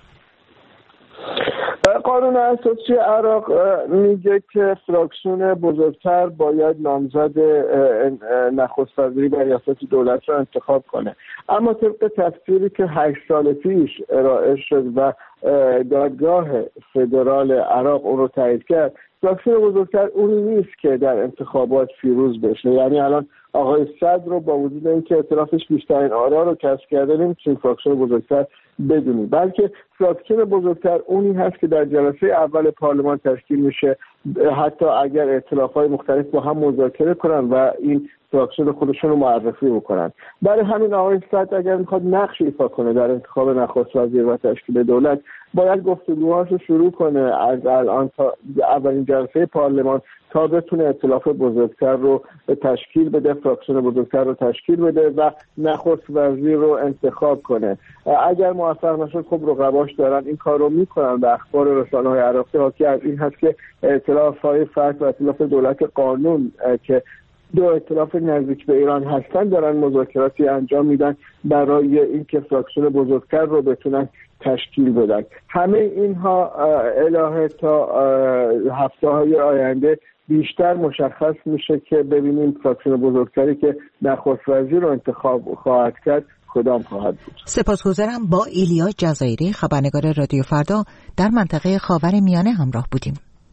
Speaker 13: قانون اساسی عراق میگه که فراکسیون بزرگتر باید نامزد نخست وزیری و ریاست دولت را انتخاب کنه، اما طبق تفسیری که هشت سال پیش ارائه شد و دادگاه فدرال عراق اون رو تایید کرد، فراکسیون بزرگتر اونی نیست که در انتخابات فیروز بشه. یعنی الان آقای صدر رو با وجود اینکه ائتلافش بیشترین آرا رو کسب کرده نمیتونیم فراکسیون بزرگتر بدونیم، بلکه فراکسیون بزرگتر اونی هست که در جلسه اول پارلمان تشکیل میشه، حتی اگر ائتلاف‌های مختلف با هم مذاکره کنن و این فراکسیون خودشون رو معرفی بکنن. برای همین آقای صدر اگر میخواد نقش ایفا کنه در انتخاب نخست وزیر و تشکیل دولت، باید گفتگوهاش رو شروع کنه از الان تا اولین جلسه پارلمان تا بتونه ائتلاف بزرگتر رو تشکیل بده، فراکسیون بزرگتر رو تشکیل بده و نخست وزیر رو انتخاب کنه. اگر موفق نشد خب رقباش دارن این کار رو میکنن و اخبار رسانه‌های عراقی حاکی از این هست که ائتلاف‌های فرد و ائتلاف دولت قانون که دو ائتلاف نزدیک به ایران هستن دارن مذاکراتی انجام میدن برای اینکه فراکسیون بزرگتر رو بتونن تشکیل بدن. همه اینها الهه تا هفته های آینده بیشتر مشخص میشه که ببینیم فراکسیون بزرگتری که نخست وزیر رو انتخاب خواهد کرد کدام خواهد بود.
Speaker 1: سپاسگزارم. با ایلیا جزایری خبرنگار رادیو فردا در منطقه خاورمیانه همراه بودیم.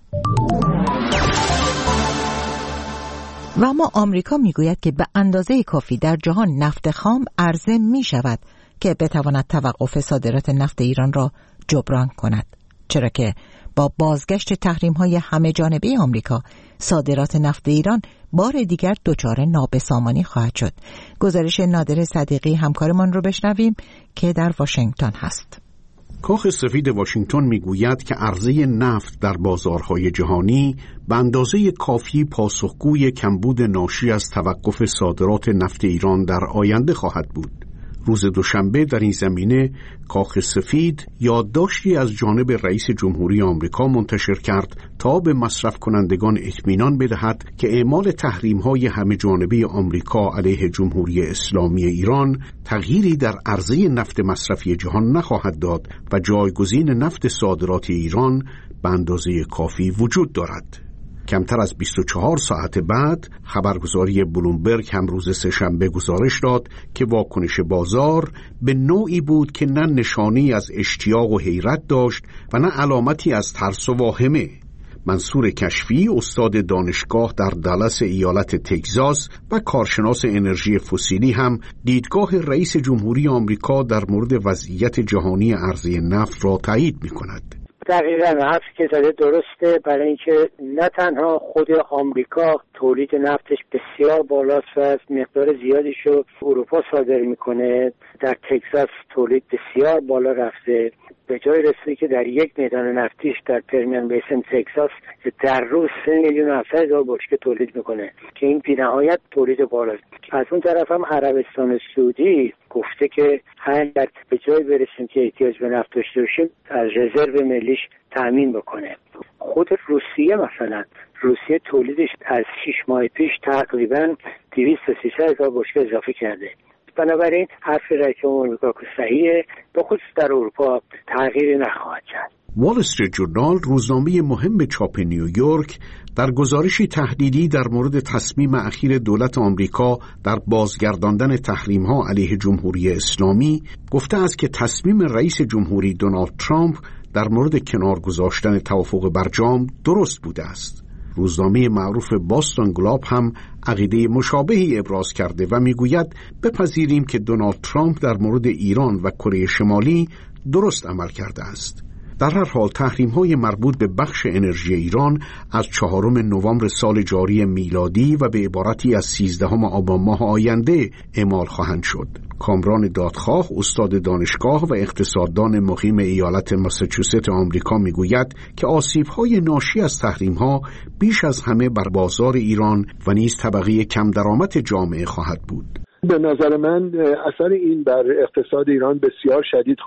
Speaker 1: و اما آمریکا میگوید که به اندازه کافی در جهان نفت خام عرضه می شود که بتواند توقف صادرات نفت ایران را جبران کند، چرا که با بازگشت تحریم‌های همه جانبه آمریکا صادرات نفت ایران بار دیگر دچار نابسامانی خواهد شد. گزارش نادر صدیقی همکارمان رو بشنویم که در واشنگتن هست.
Speaker 6: کاخ سفید واشنگتن میگوید که عرضه نفت در بازارهای جهانی به اندازه کافی پاسخگوی کمبود ناشی از توقف صادرات نفت ایران در آینده خواهد بود. روز دوشنبه در این زمینه کاخ سفید یادداشتی از جانب رئیس جمهوری آمریکا منتشر کرد تا به مصرف کنندگان اطمینان بدهد که اعمال تحریم‌های همه جانبه آمریکا علیه جمهوری اسلامی ایران تغییری در عرضه نفت مصرفی جهان نخواهد داد و جایگزین نفت صادرات ایران به اندازه کافی وجود دارد. کمتر از بیست و چهار ساعت بعد خبرگزاری بلومبرگ هم روز سه‌شنبه گزارش داد که واکنش بازار به نوعی بود که نه نشانی از اشتیاق و حیرت داشت و نه علامتی از ترس و واهمه. منصور کشفی، استاد دانشگاه در دالاس ایالت تگزاس و کارشناس انرژی فسیلی، هم دیدگاه رئیس جمهوری آمریکا در مورد وضعیت جهانی عرضه نفت را تایید می‌کند.
Speaker 9: دقیقاً حرفی که زده درسته، برای اینکه نه تنها خود آمریکا تولید نفتش بسیار بالاست و از مقدار زیادیش رو اروپا صادر میکنه، در تگزاس تولید بسیار بالا رفته، به جای رسیدی که در یک میدان نفتیش در پرمیان بیسن تگزاس در روز سه میلیون و هفتصد هزار بشکه تولید میکنه که این بی‌نهایت تولید بالاست. از اون طرف هم عربستان سعودی گفته که اگر به جای برسیم که احتیاج به نفت داشته باشیم از رزرو ملیش تامین بکنه. خود روسیه مثلا روسیه تولیدش از شش ماه پیش تقریبا دویست تا سیصد هزار بشکه اضافه کرده. بنابراین حرف رئیس جمهور آمریکا که صحیحه، به خصوص در اروپا تغییری نخواهد کرد.
Speaker 6: وال استریت جورنال، روزنامه مهم چاپ نیویورک، در گزارشی تحلیلی در مورد تصمیم اخیر دولت آمریکا در بازگرداندن تحریم‌ها علیه جمهوری اسلامی گفته است که تصمیم رئیس جمهوری دونالد ترامپ در مورد کنار گذاشتن توافق برجام درست بوده است. روزنامه معروف باستون گلوب هم عقیده مشابهی ابراز کرده و میگوید بپذیریم که دونالد ترامپ در مورد ایران و کره شمالی درست عمل کرده است. در هر حال تحریم‌های مربوط به بخش انرژی ایران از چهارم نوامبر سال جاری میلادی و به عبارتی از سیزدهم آبان ماه آینده اعمال خواهند شد. کامران دادخواه، استاد دانشگاه و اقتصاددان مقیم ایالت ماساچوست آمریکا، میگوید که آسیب‌های ناشی از تحریم‌ها بیش از همه بر بازار ایران و نیز طبقه کم درآمد جامعه خواهد بود.
Speaker 14: به نظر من اثر این بر اقتصاد ایران بسیار شدید خواهد بود.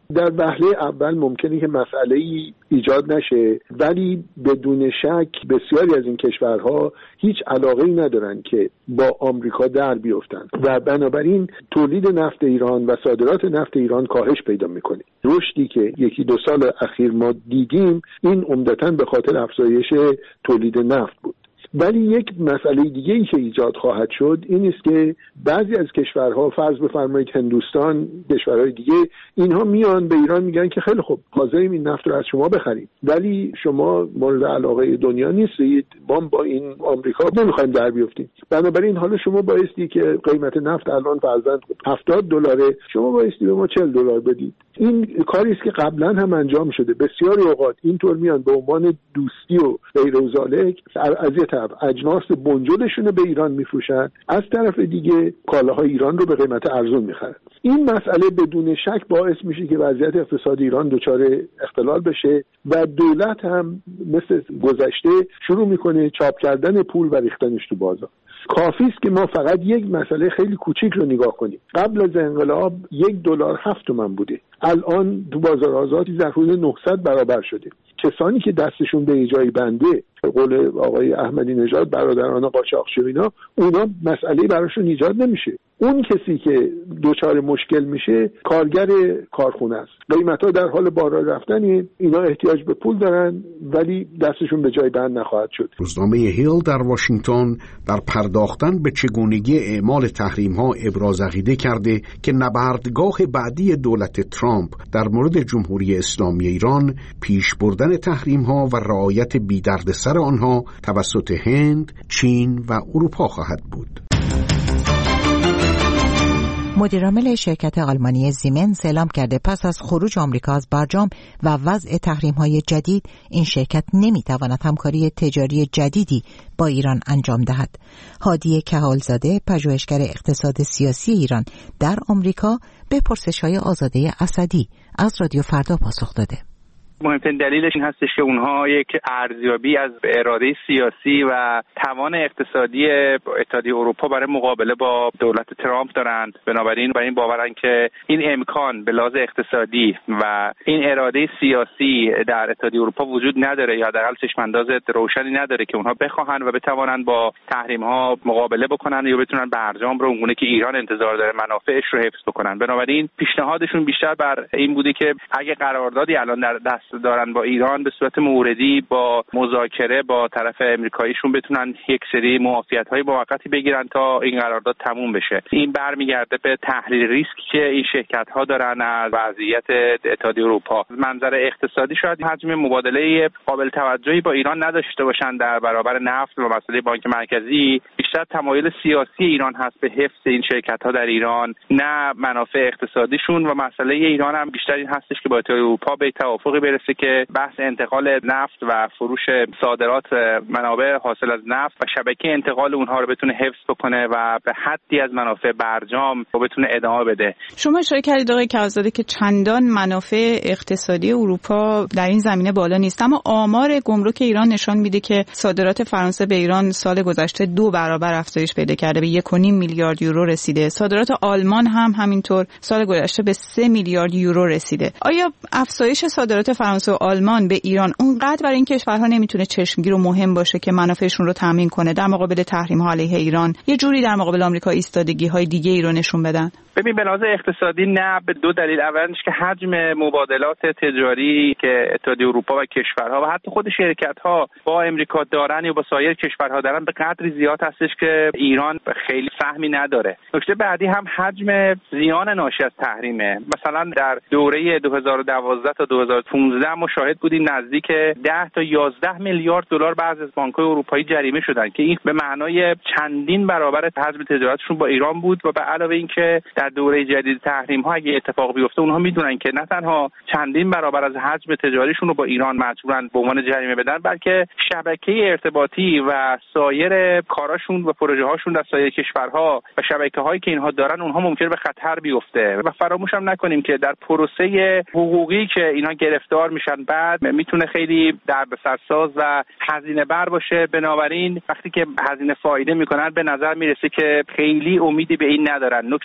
Speaker 13: در وهله اول ممکنه که مسئله‌ای ایجاد نشه، ولی بدون شک بسیاری از این کشورها هیچ علاقه‌ای ندارن که با آمریکا در بیفتن و بنابراین تولید نفت ایران و صادرات نفت ایران کاهش پیدا میکنه. رشدی که یکی دو سال اخیر ما دیدیم این عمدتاً به خاطر افزایش تولید نفت بود. ولی یک مسئله دیگه ای که ایجاد خواهد شد این است که بعضی از کشورها، فرض بفرمایید هندوستان، کشورهای دیگه، اینها میان به ایران میگن که خیلی خوب حاضریم این نفت رو از شما بخریم، ولی شما مورد علاقه دنیا نیستید، ما با این آمریکا نمیخوایم در بیفتیم. بنابراین حالا شما بایستی که قیمت نفت الان فرضاً هفتاد دلاره، شما بایستی به ما چهل دلار بدید. این کاری است که قبلا هم انجام شده. بسیاری اوقات اینطور میان به عنوان دوستی و غیر و ذالک از یه طرف اجناس بنجلشون به ایران میفروشن، از طرف دیگه کالاهای ایران رو به قیمت ارزون میخرن. این مسئله بدون شک باعث میشه که وضعیت اقتصادی ایران دچار اختلال بشه و دولت هم مثل گذشته شروع میکنه چاپ کردن پول و ریختنش تو بازار. کافی است که ما فقط یک مسئله خیلی کوچیک رو نگاه کنیم. قبل از انقلاب یک دلار هفت تومن بوده، الان تو بازار آزادی در حدود نهصد برابر شده. کسانی که دستشون به ایجای بنده، به قول آقای احمدی نژاد برادران قاچاقچی اینا، اونا مسئله براشون ایجاد نمیشه. اون کسی که دچار مشکل میشه کارگر کارخونه است. قیمت‌ها در حال بالا رفتنه، اینا احتیاج به پول دارن ولی دستشون به جای بند نخواهد شد.
Speaker 14: روزنامه هیل در واشنگتن در پرداختن به چگونگی اعمال تحریم‌ها ابراز عقیده کرده که نبردگاه بعدی دولت ترامپ در مورد جمهوری اسلامی ایران پیش بردن تحریم‌ها و رعایت بی‌دردسر آنها توسط هند، چین و اروپا خواهد بود.
Speaker 1: مدیرعامل شرکت آلمانی زیمنس اعلام کرده پس از خروج آمریکا از برجام و وضع تحریم‌های جدید این شرکت نمی‌تواند همکاری تجاری جدیدی با ایران انجام دهد. هادی کهالزاده، پژوهشگر اقتصاد سیاسی ایران در آمریکا، به پرسش‌های آزاده اسدی از رادیو فردا پاسخ داده.
Speaker 5: مهمترین دلیلش این هستش که اونها یک ارزیابی از اراده سیاسی و توان اقتصادی اتحادیه اروپا برای مقابله با دولت ترامپ دارند. بنابراین برای این باورن که این امکان به لحاظ اقتصادی و این اراده سیاسی در اتحادیه اروپا وجود نداره، یا حداقل چشم‌انداز روشنی نداره که اونها بخواهند و بتوانند با تحریم‌ها مقابله بکنن یا بتونن برجام رو اونگونه که ایران انتظار داره منافعش رو حفظ بکنن. بنابراین پیشنهادشون بیشتر بر این بوده که اگه قراردادی الان در دست دارن با ایران به صورت موردی با مذاکره با طرف امریکاییشون بتونن یک سری معافیت‌های موقتی بگیرن تا این قرارداد تموم بشه. این برمیگرده به تحلیل ریسکی که این شرکت‌ها دارن از وضعیت اتحادیه اروپا. منظر اقتصادی شاید حجم مبادله قابل توجهی با ایران نداشته باشن در برابر نفت و مسئله بانک مرکزی. بیشتر تمایل سیاسی ایران هست به حفظ این شرکت‌ها در ایران، نه منافع اقتصادیشون. و مسئله ایران هم بیشتر این هستش که با اتحادیه اروپا به توافقی برسه که بحث انتقال نفت و فروش صادرات منابع حاصل از نفت و شبکه انتقال اونها رو بتونه حفظ بکنه و به حدی از منافع برجام رو بتونه ادامه بده.
Speaker 15: شما اشاره کردید آقای کهالزاده که چندان منافع اقتصادی اروپا در این زمینه بالا نیست، اما آمار گمرک ایران نشان میده که صادرات فرانسه به ایران سال گذشته دو برابر افزایش پیدا کرده، به یک و نیم میلیارد یورو رسیده. صادرات آلمان هم همینطور سال گذشته به سه میلیارد یورو رسیده. آیا افزایش صادرات فرانسه و آلمان به ایران اونقدر برای این کشورها نمیتونه چشمگیر و مهم باشه که منافعشون رو تامین کنه در مقابل تحریم‌ها علیه ایران، یه جوری در مقابل آمریکا ایستادگی‌های دیگه‌ای رو نشون بدن؟
Speaker 5: ببین، به لحاظ اقتصادی نه، به دو دلیل. اولش که حجم مبادلات تجاری که اتحادیه اروپا و کشورها و حتی خود شرکت‌ها با امریکا دارن یا با سایر کشورها دارن به قدری زیاد هستش که ایران خیلی فهمی نداره. نکته بعدی هم حجم زیان ناشی از تحریمه. مثلا در دوره دو هزار و دوازده تا دو هزار و پانزده ما شاهد بودیم نزدیک ده تا یازده میلیارد دلار بعضی از بانک‌های اروپایی جریمه شدن که این به معنای چندین برابر حجم تجارتشون با ایران بود. و به علاوه اینکه در دوره جدید تحریم ها اگه اتفاق بیفته اونها میدونن که نه تنها چندین برابر از حجم تجاریشون رو با ایران مجبورن به عنوان جریمه بدن، بلکه شبکه ارتباطی و سایر کاراشون و پروژه هاشون در سایر کشورها و شبکه هایی که اینها دارن اونها ممکنه به خطر بیفته. و فراموش هم نکنیم که در پروسه حقوقی که اینا گرفتار میشن بعد میتونه خیلی دردسرساز و هزینه بر باشه. بنابراین وقتی که هزینه فایده میکنن به نظر میرسه که خیلی امیدی به این ندارن. نکته بعدی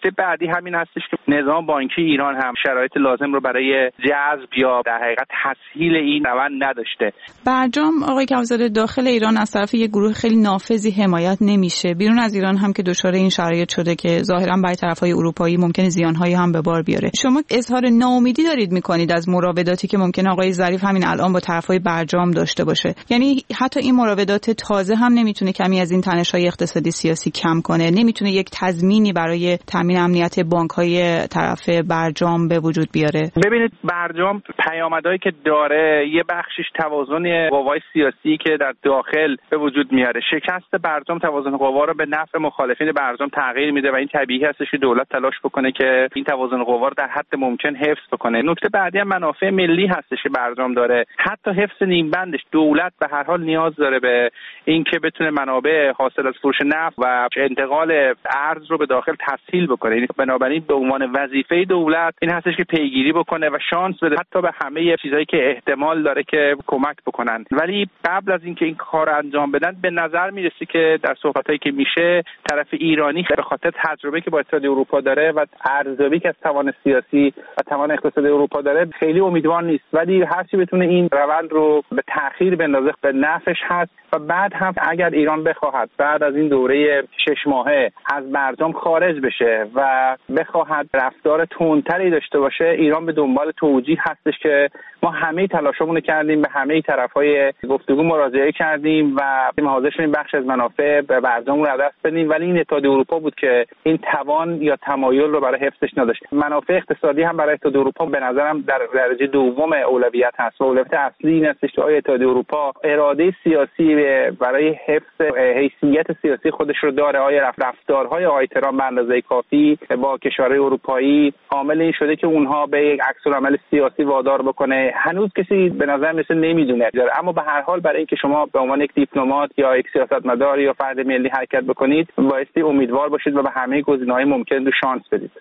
Speaker 5: همین هستش که نظام بانکی ایران هم شرایط لازم رو برای جذب یا در حقیقت تسهیل این روند نداشته.
Speaker 15: برجام آقای کمالزاده داخل ایران از طرف یک گروه خیلی نافذی حمایت نمیشه. بیرون از ایران هم که دچار این شرایط شده که ظاهرا برای طرفهای اروپایی ممکنه زیانهایی هم به بار بیاره. شما اظهار ناامیدی دارید میکنید از مراوداتی که ممکنه آقای ظریف همین الان با طرفهای برجام داشته باشه؟ یعنی حتی این مراودات تازه هم نمیتونه کمی از این تنش‌های اقتصادی سیاسی کم کنه؟ نمیتونه یک تضمینی برای تامین امنیت بانک‌های طرف برجام به وجود بیاره؟
Speaker 5: ببینید برجام پیامدهایی که داره یه بخشش توازن قوای سیاسی که در داخل به وجود میاره. شکست برجام توازن قوا رو به نفع مخالفین برجام تغییر میده و این طبیعی هستش که دولت تلاش بکنه که این توازن قوا رو در حد ممکن حفظ بکنه. نکته بعدی هم منافع ملی هستش که برجام داره. حتی حفظ نیم بندش دولت به هر حال نیاز داره به اینکه بتونه منابع حاصل از فروش نفت و انتقال ارز رو به داخل تسهیل بکنه. یعنی بنابراین به عنوان وظیفه دولت این هستش که پیگیری بکنه و شانس بده حتی به همه چیزایی که احتمال داره که کمک بکنن. ولی قبل از اینکه این کار انجام بدن به نظر میرسه که در صحبتایی که میشه طرف ایرانی به خاطر تجربه که با اتحادیه اروپا داره و ارزیابی که از توان سیاسی و توان اقتصادی اروپا داره خیلی امیدوار نیست، ولی هر چی بتونه این روند رو به تأخیر بندازه به نفعش هست. و بعد هم اگر ایران بخواهد بعد از این دوره شش ماهه از برجام خارج بشه و بخواهد رفتار تندتری داشته باشه، ایران به دنبال توجیه هستش که ما همه تلاشمون رو کردیم، به همه طرف‌های گفتگو مراجعه کردیم و حاضر شدیم بخش از منافع به برجام رو دست بدیم، ولی این اتحادیه اروپا بود که این توان یا تمایل رو برای حفظش نداشت. منافع اقتصادی هم برای اتحادیه اروپا به نظرم در درجه دوم اولویت هست و اولویت اصلی این هستش که اتحادیه اروپا اراده سیاسی برای حفظ حیثیت سیاسی خودش رو داره. آیا رفتارهای آقای ترامپ به اندازه کافی با کشورهای اروپایی عامل این شده که اونها به یک عکس‌العمل سیاسی وادار بکنه؟ هنوز کسی به نظر مثل نمیدونه، اما به هر حال برای اینکه شما به عنوان یک دیپلمات یا یک سیاستمدار یا فرد ملی حرکت بکنید بایستی امیدوار باشید و به همه گزینه‌های ممکن رو شانس بدید.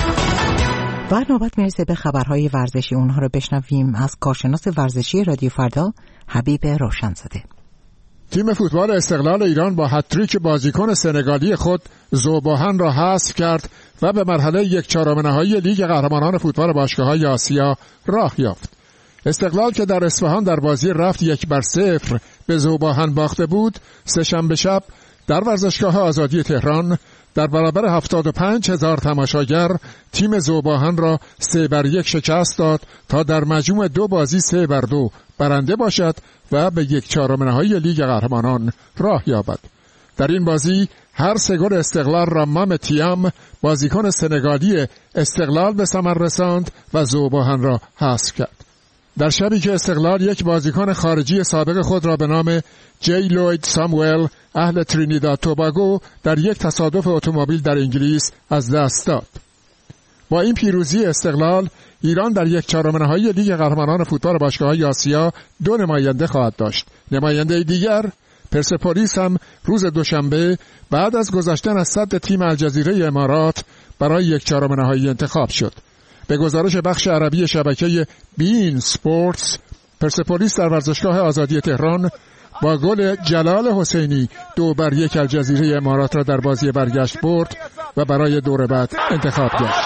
Speaker 1: و نوبت میرسه به خبرهای ورزشی، اونها رو بشنویم از کارشناس ورزشی رادیو فردا حبیب روشنزاده.
Speaker 16: تیم فوتبال استقلال ایران با هتریک بازیکن سنگالی خود ذوباهن را حذف کرد و به مرحله یک چهارم نهایی لیگ قهرمانان فوتبال باشگاه‌های آسیا راه یافت. استقلال که در اصفهان در بازی رفت یک بر صفر به ذوباهن باخته بود، سه‌شنبه شب در ورزشگاه آزادی تهران در برابر هفتاد و پنج هزار تماشاگر تیم ذوباهن را سه بر یک شکست داد تا در مجموع دو بازی سه بر دو برنده باشد و به یک چهارم نهایی لیگ قهرمانان راه یابد. در این بازی هر سه گل استقلال را مام تیام بازیکن سنگالی استقلال به ثمر رساند و ذوباهن را حذف کرد. در شبی که استقلال یک بازیکن خارجی سابق خود را به نام جی لوید ساموئل اهل ترینیداد توباگو در یک تصادف اتومبیل در انگلیس از دست داد. با این پیروزی استقلال ایران در یک چهارم نهایی لیگ قهرمانان فوتبال باشگاه‌های آسیا دو نماینده خواهد داشت. نماینده دیگر پرسپولیس هم روز دوشنبه بعد از گذشتن از صد تیم الجزیره امارات برای یک چهارم نهایی انتخاب شد. به گزارش بخش عربی شبکه بین سپورتس، پرسپولیس در ورزشگاه آزادی تهران با گل جلال حسینی دو بر یک الجزیره امارات را در بازی برگشت برد و برای دور بعد انتخاب گشت.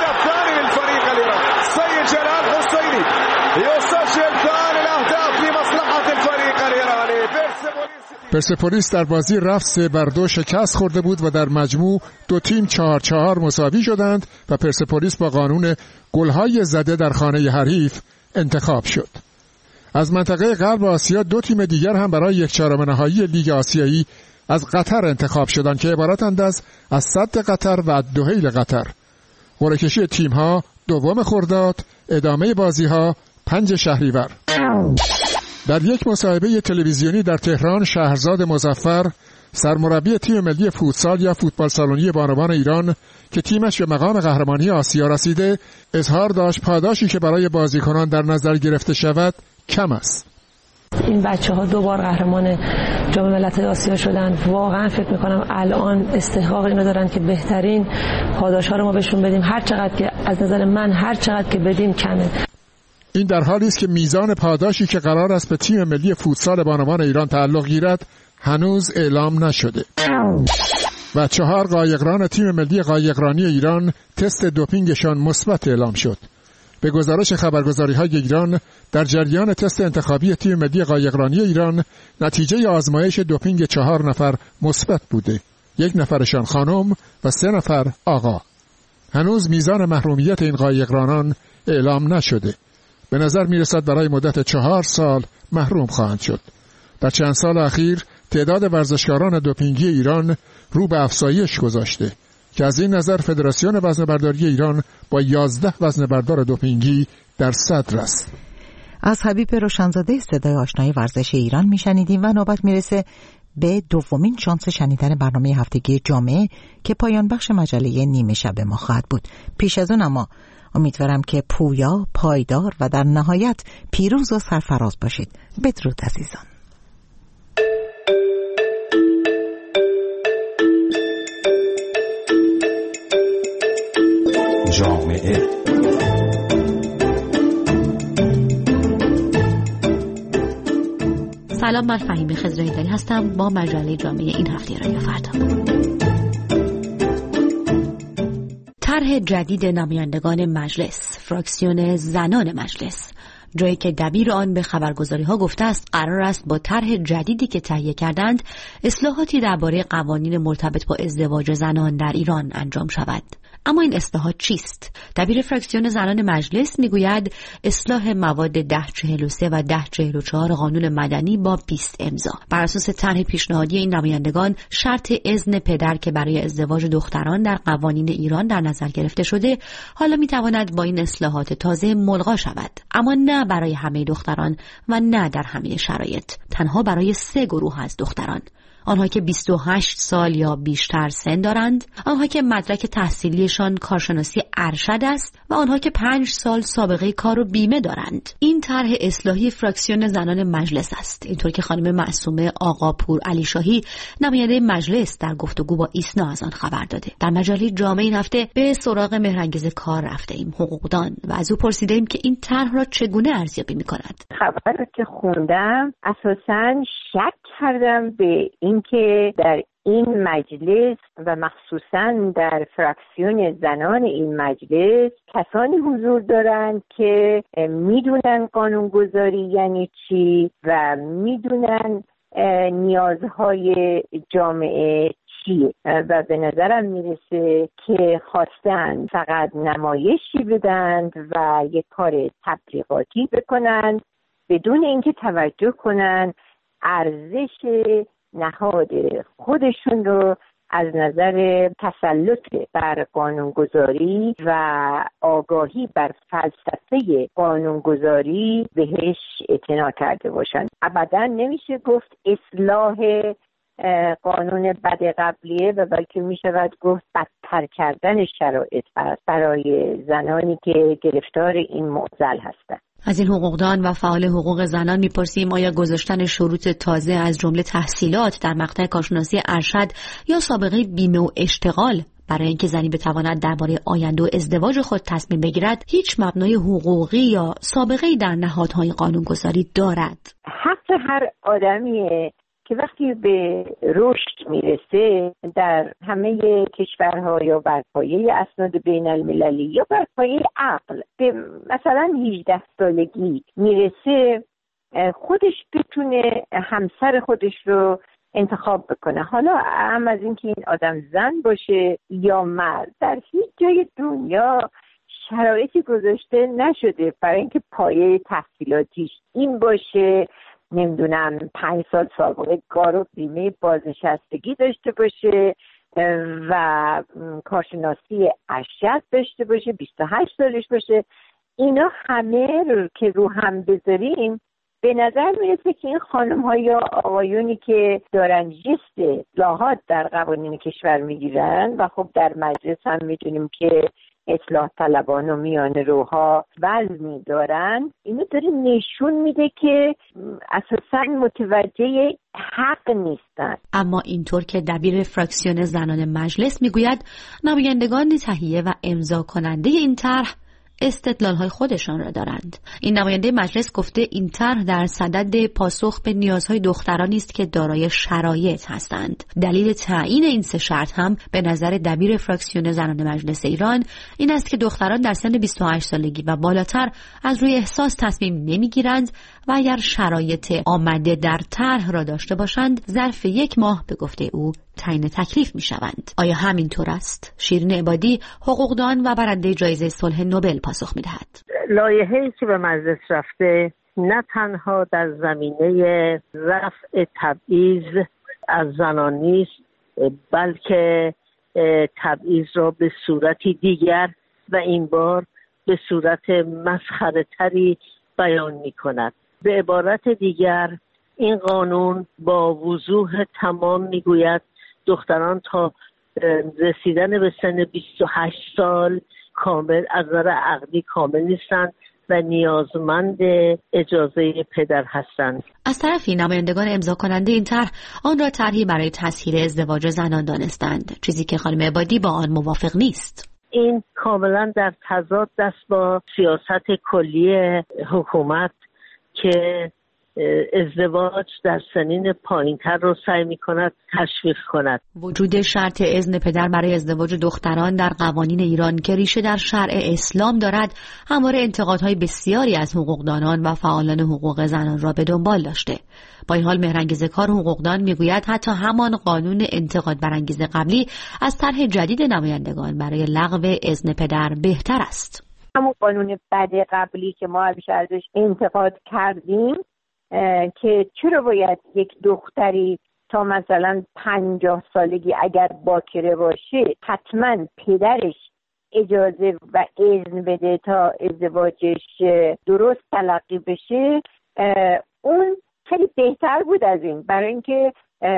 Speaker 16: پرسپولیس در بازی رفت سه بر دو شکست خورده بود و در مجموع دو تیم چهار چهار مساوی شدند و پرسپولیس با قانون گل‌های زده در خانه حریف انتخاب شد. از منطقه غرب آسیا دو تیم دیگر هم برای یک چهارم نهایی لیگ آسیایی از قطر انتخاب شدند که عبارتند از از صد قطر و دحیل قطر. قرعه کشی تیم‌ها دوم خرداد، ادامه بازی‌ها پنج شهریور. در یک مصاحبه تلویزیونی در تهران، شهرزاد مظفر سرمربی تیم ملی فوتسال یا فوتبال سالونی بانوان ایران که تیمش به مقام قهرمانی آسیا رسیده، اظهار داشت پاداشی که برای بازیکنان در نظر گرفته شود کم است.
Speaker 17: این بچه‌ها دو بار قهرمان جام ملت‌های آسیا شدن. واقعا فکر می‌کنم الان استحقاق اینو دارن که بهترین پاداش‌ها رو ما بهشون بدیم. هر چقدر که از نظر من هر چقدر که بدیم کمه.
Speaker 16: این در حالی است که میزان پاداشی که قرار است به تیم ملی فوتسال بانوان ایران تعلق گیرد هنوز اعلام نشده. و چهار قایقران تیم ملی قایقرانی ایران تست دوپینگشان مثبت اعلام شد. به گزارش خبرگزاری‌های ایران، در جریان تست انتخابی تیم ملی قایقرانی ایران نتیجه آزمایش دوپینگ چهار نفر مثبت بوده. یک نفرشان خانم و سه نفر آقا. هنوز میزان محرومیت این قایقرانان اعلام نشده. به نظر میرسد برای مدت چهار سال محروم خواهند شد. در چند سال اخیر تعداد ورزشکاران دوپینگی ایران رو به افزایش گذاشته که از این نظر فدراسیون وزنه‌برداری ایران با یازده وزنه‌بردار دوپینگی در صدر است.
Speaker 1: از حبیب روشنزاده صدای آشنای ورزش ایران میشنیدیم و نوبت میرسه به دومین شانس شنیدن برنامه هفتگی جامعه که پایان بخش مجله نیمه شب ما خواهد بود. پیش از اون اما امیدوارم که پویا، پایدار و در نهایت پیروز و سرفراز باشید. بدرود عزیزان.
Speaker 18: جامعه
Speaker 19: سلام، من فهیمه خضرایی‌دری هستم با مجله جامعه این هفته رادیو فردا. طرح جدید نمایندگان مجلس، فراکسیون زنان مجلس، جایی که دبیر آن به خبرگزاری‌ها گفته است قرار است با طرح جدیدی که تهیه کردند اصلاحاتی درباره قوانین مرتبط با ازدواج زنان در ایران انجام شود. اما این اصلاحات چیست؟ دبیر فراکسیون زنان مجلس میگوید اصلاح مواد ده چهل و سه و ده چهل و چهار قانون مدنی با بیست امضا. بر اساس طرح پیشنهادی این نمایندگان شرط اذن پدر که برای ازدواج دختران در قوانین ایران در نظر گرفته شده حالا میتواند با این اصلاحات تازه ملغا شود، اما نه برای همه دختران و نه در همه شرایط، تنها برای سه گروه از دختران: آنها که بیست و هشت سال یا بیشتر سن دارند، آنها که مدرک تحصیلیشان کارشناسی ارشد است و آنها که پنج سال سابقه کار و بیمه دارند. این طرح اصلاحی فراکسیون زنان مجلس است، اینطور که خانم معصومه آقاپور علیشاهی نماینده مجلس در گفتگو با ایسنا از آن خبر داده. در مجله جامعه این هفته به سراغ مهرانگیز کار رفتیم، حقوقدان، و از او پرسیدیم که این طرح را چگونه ارزیابی می‌کند.
Speaker 20: خبر که خوندم اساساً شک کردم به این که در این مجلس و مخصوصاً در فراکسیون زنان این مجلس کسانی حضور دارند که میدونن قانونگذاری یعنی چی و میدونن نیازهای جامعه چیه و به نظرم میرسه که خواستن فقط نمایشی بدند و یک کار تبلیغاتی بکنند بدون اینکه توجه کنن ارزش نهاد خودشون رو از نظر تسلط بر قانونگذاری و آگاهی بر فلسفه قانونگذاری بهش اعتنا کرده باشن. ابدا نمیشه گفت اصلاح قانون بد قبلیه و بلکه میشود گفت بدتر کردن شرایط برای زنانی که گرفتار این معضل هستند.
Speaker 19: از این حقوقدان و فعال حقوق زنان میپرسیم آیا گذاشتن شروط تازه از جمله تحصیلات در مقطع کارشناسی ارشد یا سابقه بیمه و اشتغال برای اینکه زنی بتواند درباره آینده و ازدواج خود تصمیم بگیرد هیچ مبنای حقوقی یا سابقه‌ای در نهادهای قانونگذاری دارد؟
Speaker 20: حق هر آدمیه که وقتی به رشد میرسه در همه کشورها یا بر پایه اسناد بین المللی یا بر پایه عقل به مثلا هجده سالگی میرسه خودش بتونه همسر خودش رو انتخاب بکنه، حالا هم از اینکه این آدم زن باشه یا مرد. در هیچ جای دنیا شرایطی گذاشته نشده برای اینکه پایه تحصیلاتیش این باشه، نمیدونم پنج سال سابقه کار و بیمه بازنشستگی داشته باشه و کارشناسی ارشد داشته باشه، بیست و هشت سالش باشه. اینا همه رو که رو هم بذاریم به نظر میرسه که این خانم ها یا آقایونی که دارن جست اصلاحات در قوانین کشور میگیرن و خب در مجلس هم میدونیم که اصلاح طلبان و میان روها وزنی دارن، اینو داره نشون میده که اساساً متوجه حق نیستن.
Speaker 19: اما اینطور که دبیر فراکسیون زنان مجلس میگوید نمایندگان تهیه و امضا کننده این طرح استدلال‌های خودشان را دارند. این نماینده مجلس گفته این طرح در صدد پاسخ به نیازهای دخترانی است که دارای شرایط هستند. دلیل تعیین این سه شرط هم به نظر دبیر فراکسیون زنان مجلس ایران این است که دختران در سن بیست و هشت سالگی و بالاتر از روی احساس تصمیم نمیگیرند و اگر شرایط آمده در طرح را داشته باشند ظرف یک ماه به گفته او تعیین تکلیف می شوند. آیا همین طور است؟ شیرین عبادی حقوقدان و برنده جایزه صلح نوبل پاسخ می دهد.
Speaker 18: لایحه‌ای که به مجلس رفته نه تنها در زمینه رفع تبعیض از زنان نیست، بلکه تبعیض را به صورتی دیگر و این بار به صورت مسخره تری بیان می کند. به عبارت دیگر این قانون با وضوح تمام می گوید دختران تا رسیدن به سن بیست و هشت سال کامل از نظر عقلی کامل نیستند و نیازمند اجازه پدر هستند.
Speaker 19: از طرفی نمایندگان امضا کننده این طرح آن را طرحی برای تسهیل ازدواج زنان دانستند، چیزی که خانم عبادی با آن موافق نیست.
Speaker 18: این کاملا در تضاد است با سیاست کلی حکومت که ازدواج در سنین پایین‌تر رو سعی می‌کند تشویق کند.
Speaker 19: وجود شرط اذن پدر برای ازدواج دختران در قوانین ایران که ریشه در شرع اسلام دارد، همواره انتقادهای بسیاری از حقوقدانان و فعالان حقوق زنان را به دنبال داشته. با این حال مهرانگیز کار حقوقدان میگوید حتی همان قانون انتقاد برانگیز قبلی از طرح جدید نمایندگان برای لغو اذن پدر بهتر است.
Speaker 20: همون قانون بد قبلی که ما ازش انتقاد کردیم که چرا باید یک دختری تا مثلا پنجاه سالگی اگر باکره باشه حتما پدرش اجازه و اذن بده تا ازدواجش درست تلقی بشه، اون خیلی بهتر بود از این، برای اینکه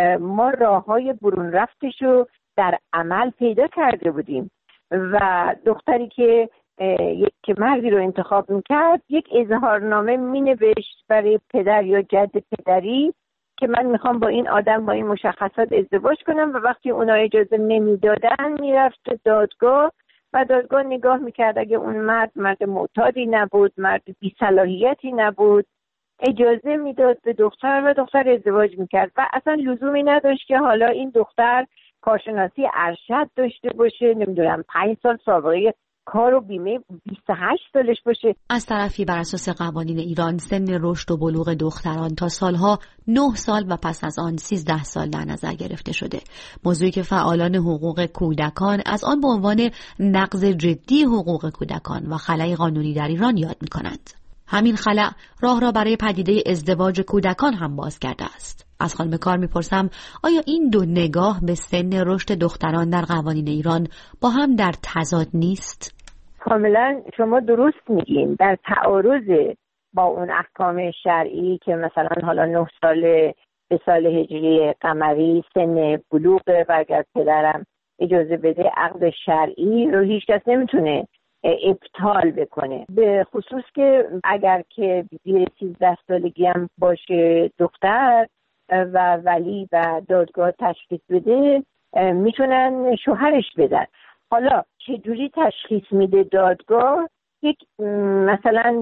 Speaker 20: ما راههای برون رفتشو در عمل پیدا کرده بودیم و دختری که یک که مردی رو انتخاب میکرد یک اظهارنامه مینوشت برای پدر یا جد پدری که من میخوام با این آدم با این مشخصات ازدواج کنم و وقتی اونا اجازه نمیدادن میرفت دادگاه و دادگاه نگاه میکرد اگه اون مرد مرد معتادی نبود، مرد بی صلاحیتی نبود، اجازه میداد به دختر و دختر ازدواج میکرد و اصلا لزومی نداشت که حالا این دختر کارشناسی ارشد داشته باشه، نمیدونم پنج سال سابقه کار و بیمه بیست و هشت سالش باشه.
Speaker 19: از طرفی بر اساس قوانین ایران سن رشد و بلوغ دختران تا سالها نه سال و پس از آن سیزده سال در نظر گرفته شده، موضوعی که فعالان حقوق کودکان از آن به عنوان نقض جدی حقوق کودکان و خلأ قانونی در ایران یاد می‌کنند. همین خلأ راه را برای پدیده ازدواج کودکان هم باز کرده است. از خانم کار میپرسم آیا این دو نگاه به سن رشد دختران در قوانین ایران با هم در تضاد نیست؟
Speaker 20: کاملا شما درست میگین، در تعارض با اون احکام شرعی که مثلا حالا نه سال به سال هجری قمری سن بلوغ و اگر پدرم اجازه بده عقد شرعی رو هیچ کس نمیتونه ابطال بکنه، به خصوص که اگر که زیر سیزده سالگی هم باشه دختر و ولی و دادگاه تشخیص بده میتونن شوهرش بدن. حالا چجوری تشخیص میده دادگاه؟ یک مثلا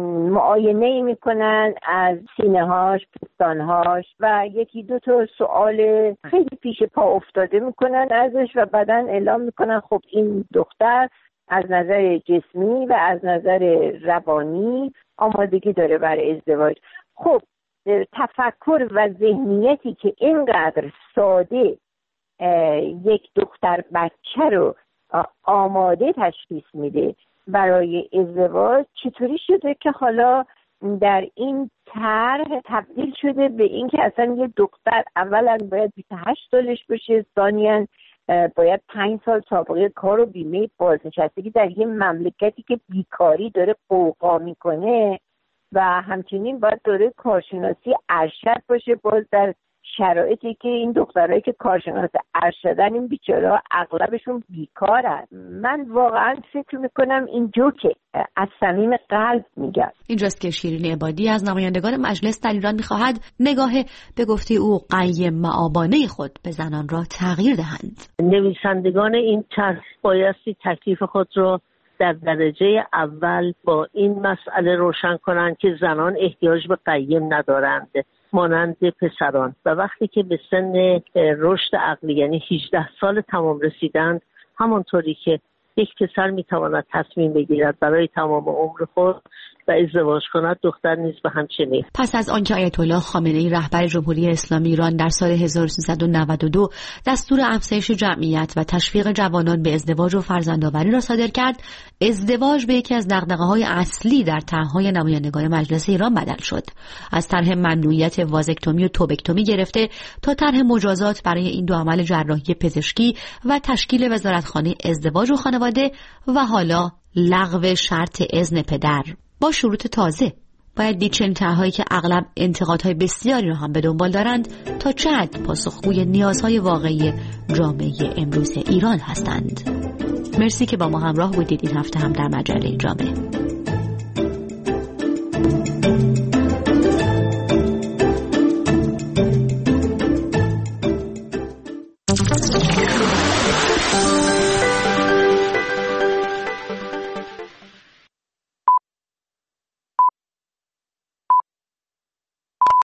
Speaker 20: معاینه ای میکنن از سینه هاش، پستان هاش و یکی دو تا سوال خیلی پیش پا افتاده میکنن ازش و بعداً اعلام میکنن خب این دختر از نظر جسمی و از نظر روانی آمادگی داره برای ازدواج. خب تفکر و ذهنیتی که اینقدر ساده یک دختر بچه رو آماده تشخیص میده برای ازدواج، چطوری شده که حالا در این طرح تبدیل شده به این که اصلا یه دختر اولا باید بیست و هشت سالش باشه، ثانیاً باید پنج سال سابقه کار و بیمه بازنشستگی در یه مملکتی که بیکاری داره قوقا میکنه و همچنین باید داره کارشناسی ارشد باشه، باز در شرایطی که این دخترایی که کارشناس ارشدن این بیچاره‌ها اغلبشون بیکارن. من واقعا فکر میکنم این جوکه، از صمیم قلب میگم.
Speaker 19: اینجاست که شیرین عبادی از نمایندگان مجلس در ایران میخواهد نگاه به گفته او قیم معابانه خود به زنان را تغییر دهند.
Speaker 18: نویسندگان این طرح بایستی تکلیف خود را در درجه اول با این مسئله روشن کنند که زنان احتیاج به قیم ندارند مانند پسران، و وقتی که به سن رشد عقلی یعنی هجده سال تمام رسیدند، همانطوری که یک پسر میتواند تصمیم بگیرد برای تمام عمر خود و ازدواج کند، دختر نیز به همچنین.
Speaker 19: پس از آنکه آیت الله خامنه‌ای رهبر جمهوری اسلامی ایران در سال هزار و سیصد و نود و دو دستور افزایش جمعیت و تشویق جوانان به ازدواج و فرزندآوری را صادر کرد، ازدواج به یکی از دغدغه‌های اصلی در طرح‌های نمایندگان مجلس ایران بدل شد. از طرح ممنوعیت وازکتومی و توبکتومی گرفته تا طرح مجازات برای این دو عمل جراحی پزشکی و تشکیل وزارتخانه ازدواج و خانواده و حالا لغو شرط اذن پدر با شروط تازه. باید دید چنین طرح‌هایی که اغلب انتقادهای بسیاری را هم به دنبال دارند تا چه حد پاسخگوی نیازهای واقعی جامعه امروز ایران هستند. مرسی که با ما همراه بودید این هفته هم در مجله جامعه.